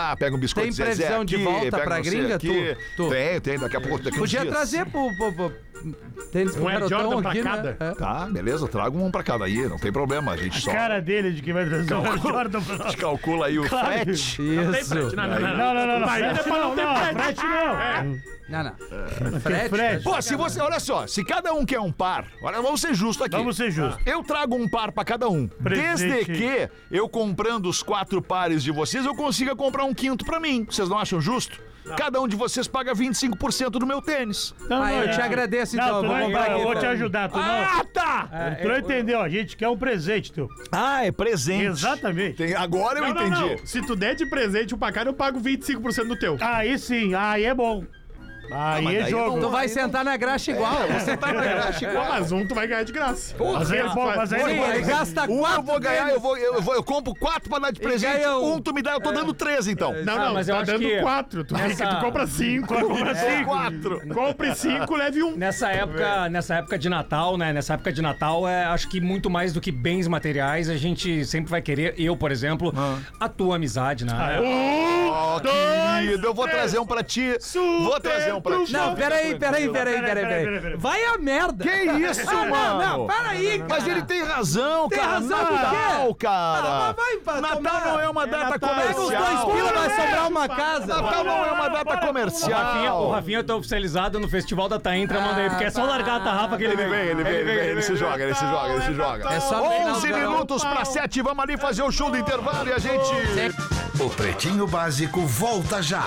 S4: lá, pega um biscoito
S5: Tem
S4: Zezé
S5: previsão
S4: aqui,
S5: de volta
S4: pega
S5: pra
S4: não sei
S5: gringa,
S4: aqui.
S5: tu?
S4: Tem, daqui a pouco, daqui uns
S5: Podia
S4: dias.
S5: trazer pro tênis pro
S7: Um Air
S5: garotão
S7: Jordan pra
S5: aqui,
S7: cada.
S5: né? É.
S4: Tá, beleza, trago um pra cada aí, não tem problema, a gente só...
S6: Cara dele de que vai trazer o Jordan pra
S4: A
S6: nós.
S4: gente calcula aí o frete.
S5: Isso.
S6: Não. Frete não, frete não.
S5: Não. Frete.
S6: Frete.
S4: Pô, se você, olha só, se cada um quer um par, olha, vamos ser justos aqui.
S6: Vamos ser justos.
S4: Eu trago um par pra cada um.
S6: Presente.
S4: Desde que eu comprando os 4 pares de vocês, eu consiga comprar um quinto pra mim. Vocês não acham justo? Cada um de vocês paga 25% do meu tênis.
S5: Eu te agradeço, então.
S6: Não,
S5: Eu vou comprar aqui.
S6: eu vou te
S5: pra-
S6: ajudar. Tu
S4: tá!
S6: tu não entendeu, a gente quer um presente, teu.
S4: Ah, é presente.
S6: Exatamente.
S4: Agora eu entendi.
S7: Não. Se tu der de presente um pra cada, eu pago 25% do teu.
S6: Aí sim, aí é bom. Aí
S4: mas
S6: é
S4: daí
S6: jogo.
S5: Tu vai sentar na graxa igual. Você tá na graxa
S7: Pô,
S5: igual.
S7: mas um tu vai ganhar de graça.
S6: Mas aí é bom, mas aí
S5: Sim,
S6: é
S5: aí
S6: bom.
S5: gasta
S4: Um
S5: 4.
S4: eu vou ganhar, eu compro 4 pra dar de presente.
S5: ganha um.
S4: Um tu me dá, eu tô dando 3 então.
S7: Não,
S8: mas eu
S7: tá
S8: acho
S7: dando
S8: que
S7: 4. Tu
S8: essa-
S7: compra 5.
S6: Compra cinco.
S4: 4.
S7: Compre 5, leve 1.
S8: Nessa época de Natal, né? Nessa época de Natal, acho que muito mais do que bens materiais, a gente sempre vai querer, eu, por exemplo, a tua amizade, né?
S4: Ó, querido, eu vou trazer um pra ti. Vou trazer um pra ti.
S5: Não, peraí. Vai a merda.
S4: Que isso, mano?
S5: Não, peraí, cara.
S4: Mas ele tem razão,
S5: Tem
S4: cara.
S5: razão do
S4: Natal,
S5: quê?
S4: cara.
S5: Ah, mas vai pra
S4: Natal
S5: tomar.
S4: não é uma data
S7: Natal.
S5: Pega os
S4: comercial.
S5: 2 pila, vai sobrar uma casa.
S4: Natal não é uma data
S8: O
S4: comercial.
S8: Rafinha tá oficializado no Festival da Taintra, manda aí, porque é só largar a tarrafa que ele vem.
S4: Ele se joga.
S5: É só no final
S4: 11
S5: do verão.
S4: minutos pra 7, vamos ali fazer o show do intervalo e a gente...
S2: O Pretinho Básico volta já.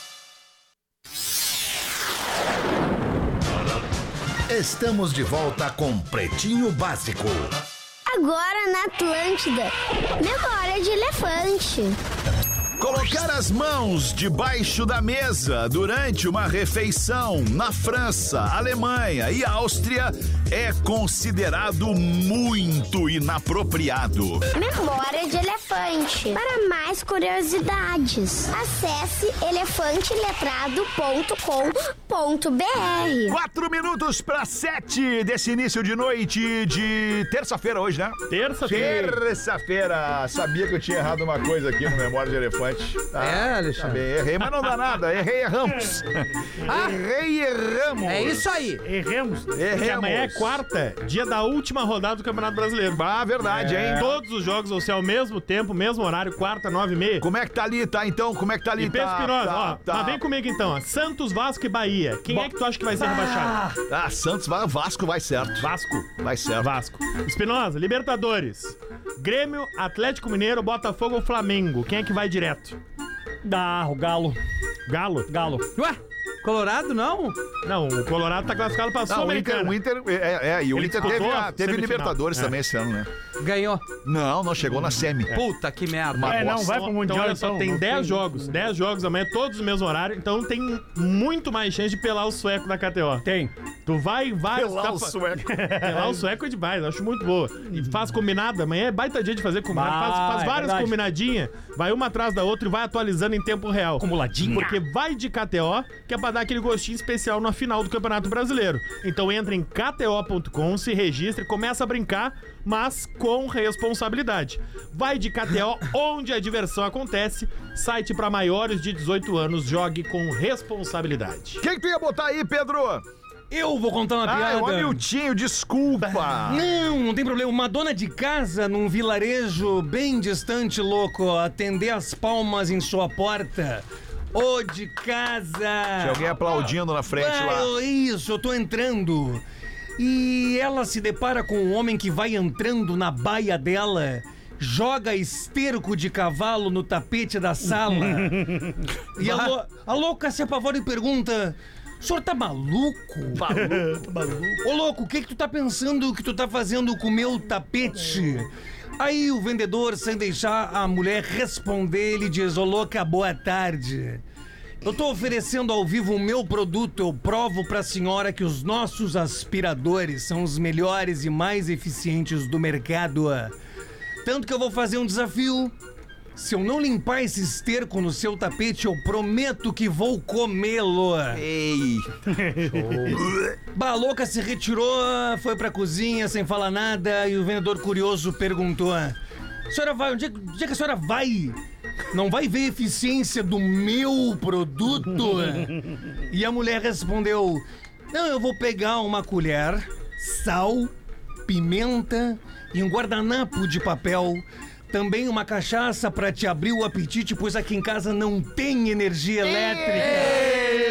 S2: Estamos de volta com Pretinho Básico.
S11: Agora na Atlântida. Memória de elefante.
S4: Colocar as mãos debaixo da mesa durante uma refeição na França, Alemanha e Áustria é considerado muito inapropriado.
S11: Memória de elefante. Para mais curiosidades, acesse elefanteletrado.com.br.
S4: 4 minutos para 7 desse início de noite de terça-feira hoje, né?
S7: Terça-feira.
S4: Terça-feira. Sabia que eu tinha errado uma coisa aqui no Memória de Elefante.
S5: É,
S4: Tá
S5: Alexandre.
S4: bem, errei, mas não dá nada. Erramos. Erramos.
S5: É isso aí.
S6: Erremos.
S7: Porque amanhã é quarta, dia da última rodada do Campeonato Brasileiro.
S4: Ah, verdade, hein?
S7: Todos os jogos vão ser ao mesmo tempo, mesmo horário, quarta, 9h30.
S4: Como é que tá ali, tá? Então, como é que tá ali?
S7: E Pedro
S4: Tá,
S7: Espinosa,
S4: tá,
S7: ó, mas vem comigo então, ó. Santos, Vasco e Bahia. Quem é que tu acha que vai ser rebaixado?
S4: Ah, Santos, Vasco vai certo.
S7: Vasco.
S4: Vai certo.
S7: Vasco. Espinosa, Libertadores. Grêmio, Atlético Mineiro, Botafogo ou Flamengo? Quem é que vai direto?
S8: O Galo.
S7: Galo?
S8: Galo.
S5: Ué, Colorado não?
S7: Não, o Colorado tá classificado pra
S4: Não, o
S7: Sul-Americana.
S4: Inter, e o
S7: Ele
S4: Inter
S7: disputou a
S4: teve
S7: semifinal.
S4: Libertadores
S7: É.
S4: também esse ano, né?
S5: Ganhou.
S4: Não chegou na semi.
S5: Puta que merda.
S6: Não vai pro
S7: Então,
S6: Mundial,
S7: olha só, tem 10 jogos. 10 jogos amanhã, todos no mesmo horário. Então tem muito mais chance de pelar o sueco da KTO.
S8: Tem.
S7: Tu vai...
S4: Pelar o
S7: sueco. Pelar o sueco é demais, acho muito boa. E faz combinada. Amanhã é baita dia de fazer combinado. Faz
S8: É
S7: várias
S8: verdade.
S7: combinadinhas. Vai uma atrás da outra e vai atualizando em tempo real.
S8: Acumuladinha.
S7: Porque vai de KTO, que é pra dar aquele gostinho especial na final do Campeonato Brasileiro. Então entra em kto.com, se registra e começa a brincar, mas com responsabilidade. Vai de KTO, onde a diversão acontece. Site para maiores de 18 anos. Jogue com responsabilidade.
S4: Quem que tu ia botar aí, Pedro?
S8: Eu vou contar uma
S4: Ah, é
S8: piada.
S4: o Hamiltinho, desculpa.
S8: Não tem problema. Uma dona de casa num vilarejo bem distante, louco, atender as palmas em sua porta. Ô, de casa!
S4: Tinha alguém aplaudindo na frente lá.
S8: Isso, eu tô entrando. E ela se depara com um homem que vai entrando na baia dela, joga esterco de cavalo no tapete da sala. E a louca se apavora e pergunta: o senhor tá maluco? Maluco. Ô, louco, o que tu tá pensando que tu tá fazendo com o meu tapete? Aí o vendedor, sem deixar a mulher responder, ele diz: ô, louca, boa tarde. Eu tô oferecendo ao vivo o meu produto. Eu provo pra senhora que os nossos aspiradores são os melhores e mais eficientes do mercado. Tanto que eu vou fazer um desafio. Se eu não limpar esse esterco no seu tapete, eu prometo que vou comê-lo.
S4: Ei.
S8: Bah, a louca se retirou, foi pra cozinha sem falar nada e o vendedor curioso perguntou: senhora vai, onde é que a senhora vai?
S12: não vai ver a eficiência do meu produto? E a mulher respondeu, não, eu vou pegar uma colher, sal, pimenta e um guardanapo de papel. Também uma cachaça pra te abrir o apetite, pois aqui em casa não tem energia elétrica.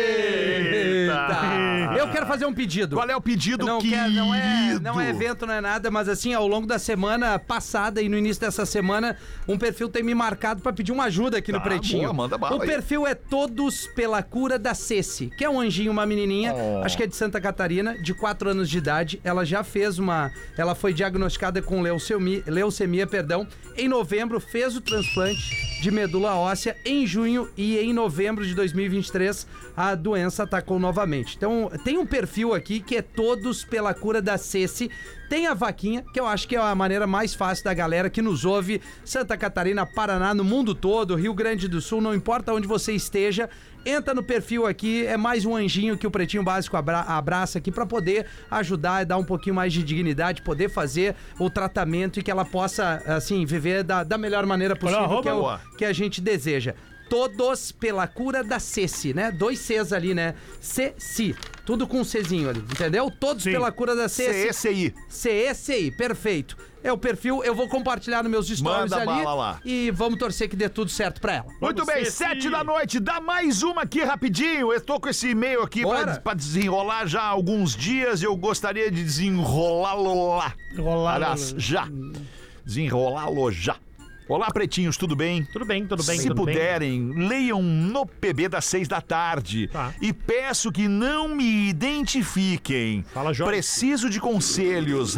S5: Eu quero fazer um pedido.
S4: Qual é o pedido,
S5: não,
S4: querido?
S5: Não é evento, não é nada, mas assim, ao longo da semana passada e no início dessa semana, um perfil tem me marcado pra pedir uma ajuda aqui no Pretinho.
S4: Boa, manda bala
S5: o
S4: aí.
S5: perfil é Todos pela Cura da Ceci, que é um anjinho, uma menininha, acho que é de Santa Catarina, de 4 anos de idade. Ela já fez ela foi diagnosticada com leucemia, em novembro, fez o transplante de medula óssea. Em junho e em novembro de 2023, a doença atacou novamente. Então, tem um perfil aqui que é Todos pela Cura da Ceci. Tem a vaquinha, que eu acho que é a maneira mais fácil da galera que nos ouve. Santa Catarina, Paraná, no mundo todo, Rio Grande do Sul, não importa onde você esteja, entra no perfil aqui, é mais um anjinho que o Pretinho Básico abraça aqui pra poder ajudar e dar um pouquinho mais de dignidade, poder fazer o tratamento e que ela possa, assim, viver da melhor maneira possível, que a gente deseja. Todos pela Cura da Ceci, né? 2 Cs ali, né? Ceci. Tudo com um Czinho ali, entendeu? Todos pela Cura da Ceci.
S4: CECI.
S5: CECI, perfeito. É o perfil, eu vou compartilhar nos meus stories
S4: Manda
S5: ali.
S4: bala lá.
S5: E vamos torcer que dê tudo certo pra ela.
S4: Muito bem, 7 da noite, dá mais uma aqui rapidinho. Eu tô com esse e-mail aqui pra desenrolar já há alguns dias. Eu gostaria de desenrolá-lo lá. Aliás, já. Desenrolá-lo já. Olá, pretinhos, tudo bem?
S7: Tudo bem, tudo bem.
S4: Se
S7: tudo
S4: puderem, leiam no PB das 6 da tarde.
S7: Tá.
S4: E peço que não me identifiquem.
S7: Fala, Jorge.
S4: Preciso de conselhos.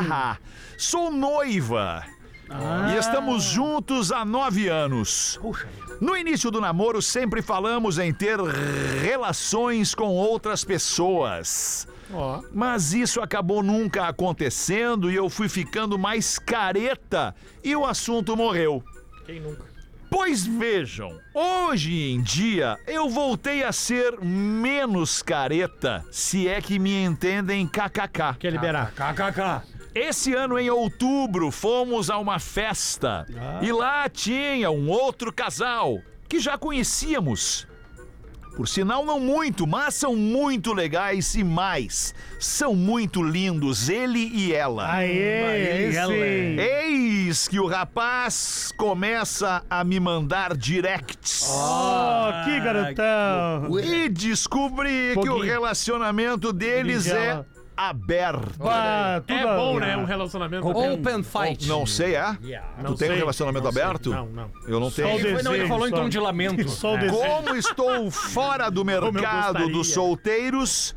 S4: Sou noiva. E estamos juntos há 9 anos.
S7: Puxa.
S4: No início do namoro, sempre falamos em ter relações com outras pessoas. Mas isso acabou nunca acontecendo e eu fui ficando mais careta e o assunto morreu.
S7: Quem nunca?
S4: Pois vejam, hoje em dia eu voltei a ser menos careta, se é que me entendem, kkk.
S7: Quer liberar?
S8: KKK.
S4: Esse ano, em outubro, fomos a uma festa e lá tinha um outro casal que já conhecíamos. Por sinal, não muito, mas são muito legais e mais. São muito lindos, ele e ela.
S6: Aê, sim.
S4: Eis que o rapaz começa a me mandar directs.
S6: Que garotão.
S4: E descobri que o relacionamento deles é aberto.
S7: É bom, né? Um relacionamento
S5: Open fight.
S4: Não sei, é? Tu tem um relacionamento aberto?
S7: Não.
S4: Eu não tenho.
S8: Ele falou em tom de lamento.
S4: Como estou fora do mercado dos solteiros,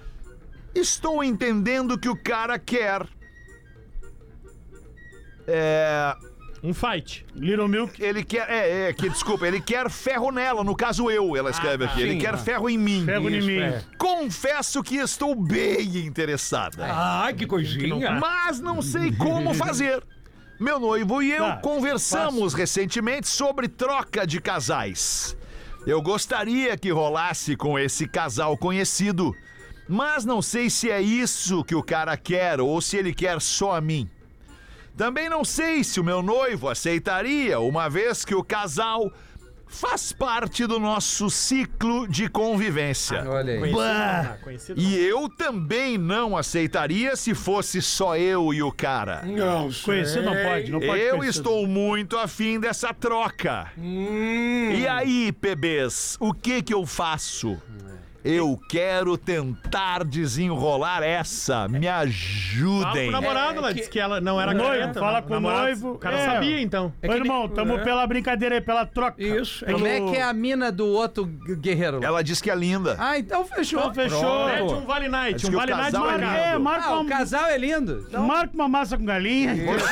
S4: estou entendendo que o cara quer.
S7: Um fight.
S6: Little Milk.
S4: Ele quer. Desculpa, ele quer ferro nela, no caso ela escreve aqui. Ele quer ferro em mim.
S6: Ferro em mim.
S4: Confesso que estou bem interessada.
S8: Ai, que coisinha.
S4: Mas não sei como fazer. Meu noivo e eu conversamos recentemente sobre troca de casais. Eu gostaria que rolasse com esse casal conhecido, mas não sei se é isso que o cara quer ou se ele quer só a mim. Também não sei se o meu noivo aceitaria, uma vez que o casal faz parte do nosso ciclo de convivência.
S5: Olha aí.
S4: E eu também não aceitaria se fosse só eu e o cara.
S8: Não,
S6: Conhecer não pode
S4: Eu
S6: conhecer.
S4: estou muito afim dessa troca. E aí, bebês, o que eu faço? Eu quero tentar desenrolar essa. Me ajudem.
S7: Fala com o namorado, ela disse que ela não era careta.
S6: Fala com o noivo.
S7: O cara sabia, então.
S6: Ô, irmão, tamo pela brincadeira aí, pela troca.
S8: Isso.
S5: Como é que é a mina do outro guerreiro?
S4: Ela disse que é linda.
S5: Ah, então fechou.
S6: Então fechou.
S7: Mete um Vale Night.
S4: Diz
S7: Um
S4: que o
S7: Vale Night
S4: casal é
S7: marcado.
S4: lindo.
S6: Marca
S5: O casal é lindo. Então,
S6: Marca uma massa com galinha.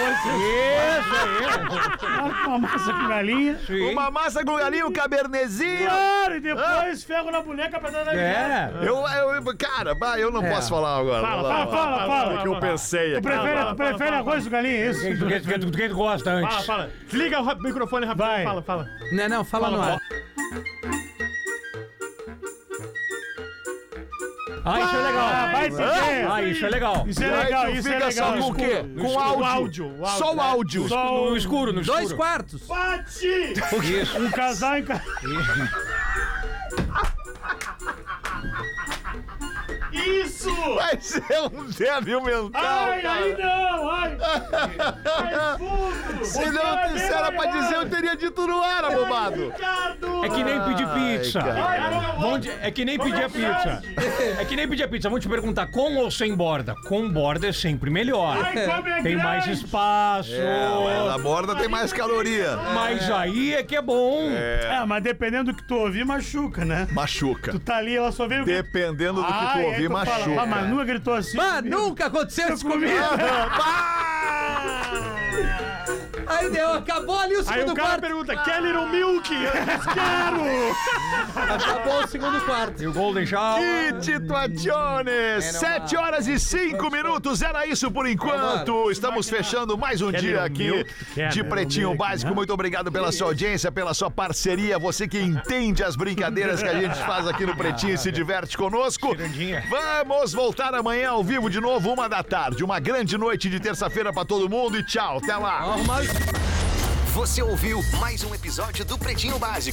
S6: Marca uma massa com galinha.
S4: Uma massa com galinha, um cabernezinho.
S6: Claro, e depois ferro na boneca pra dar na
S4: Cara, eu não posso falar agora.
S6: Fala.
S4: É que eu pensei
S6: Tu
S4: aqui.
S6: prefere arroz com galinha, isso?
S8: Quem tu gosta antes?
S7: Fala. Desliga o microfone rapidinho.
S6: Vai.
S7: Fala.
S5: Não, fala no ar.
S8: Ah, isso é legal.
S6: Vai se ver.
S8: Ah, isso é legal.
S6: Isso é
S4: Aí
S6: legal,
S4: tu
S6: isso é
S4: fica só
S6: legal.
S4: com o quê? Com áudio. Só o áudio.
S6: Só
S8: No escuro, no escuro.
S5: 2 quartos.
S6: Bate!
S8: Isso.
S6: Um casal em casa. Isso!
S4: Vai ser um débil mental,
S6: Ai,
S4: cara.
S6: aí não! Ai! Ai, fundo!
S4: Se não disser pra dizer, eu teria dito no ar, abobado.
S8: É que nem pedir pizza.
S4: cara.
S8: É que nem pedir a pizza. É que nem pedir a pizza. Vamos te perguntar, com ou sem borda? Com borda é sempre melhor.
S6: Ai, como é
S8: Tem mais
S6: grande.
S8: espaço.
S4: Na borda tem mais caloria.
S8: Mas aí é que é bom.
S6: É, mas dependendo do que tu ouvir, machuca, né?
S4: Machuca.
S6: Tu tá ali, ela só veio...
S4: Dependendo do que tu
S6: Ai,
S4: ouvir,
S6: aí tu fala,
S4: machuca.
S6: "Ah, mas nunca gritou assim.
S5: Mas
S6: comigo."
S5: nunca aconteceu isso comigo. Aí deu, acabou ali o
S6: Aí
S5: segundo
S6: o cara
S5: quarto.
S6: pergunta, quer Little Milk? Eu disse, quero!
S5: Acabou o segundo quarto.
S8: E o Golden Shower.
S4: Tituaciones, 7 horas e 5 minutos, era isso por enquanto. Estamos fechando mais um dia aqui de Pretinho Básico. Muito obrigado pela sua audiência, pela sua parceria. Você que entende as brincadeiras que a gente faz aqui no Pretinho e se diverte conosco. Vamos voltar amanhã ao vivo de novo, 1 da tarde. Uma grande noite de terça-feira pra todo mundo e tchau, até lá.
S1: Você ouviu mais um episódio do Pretinho Básico.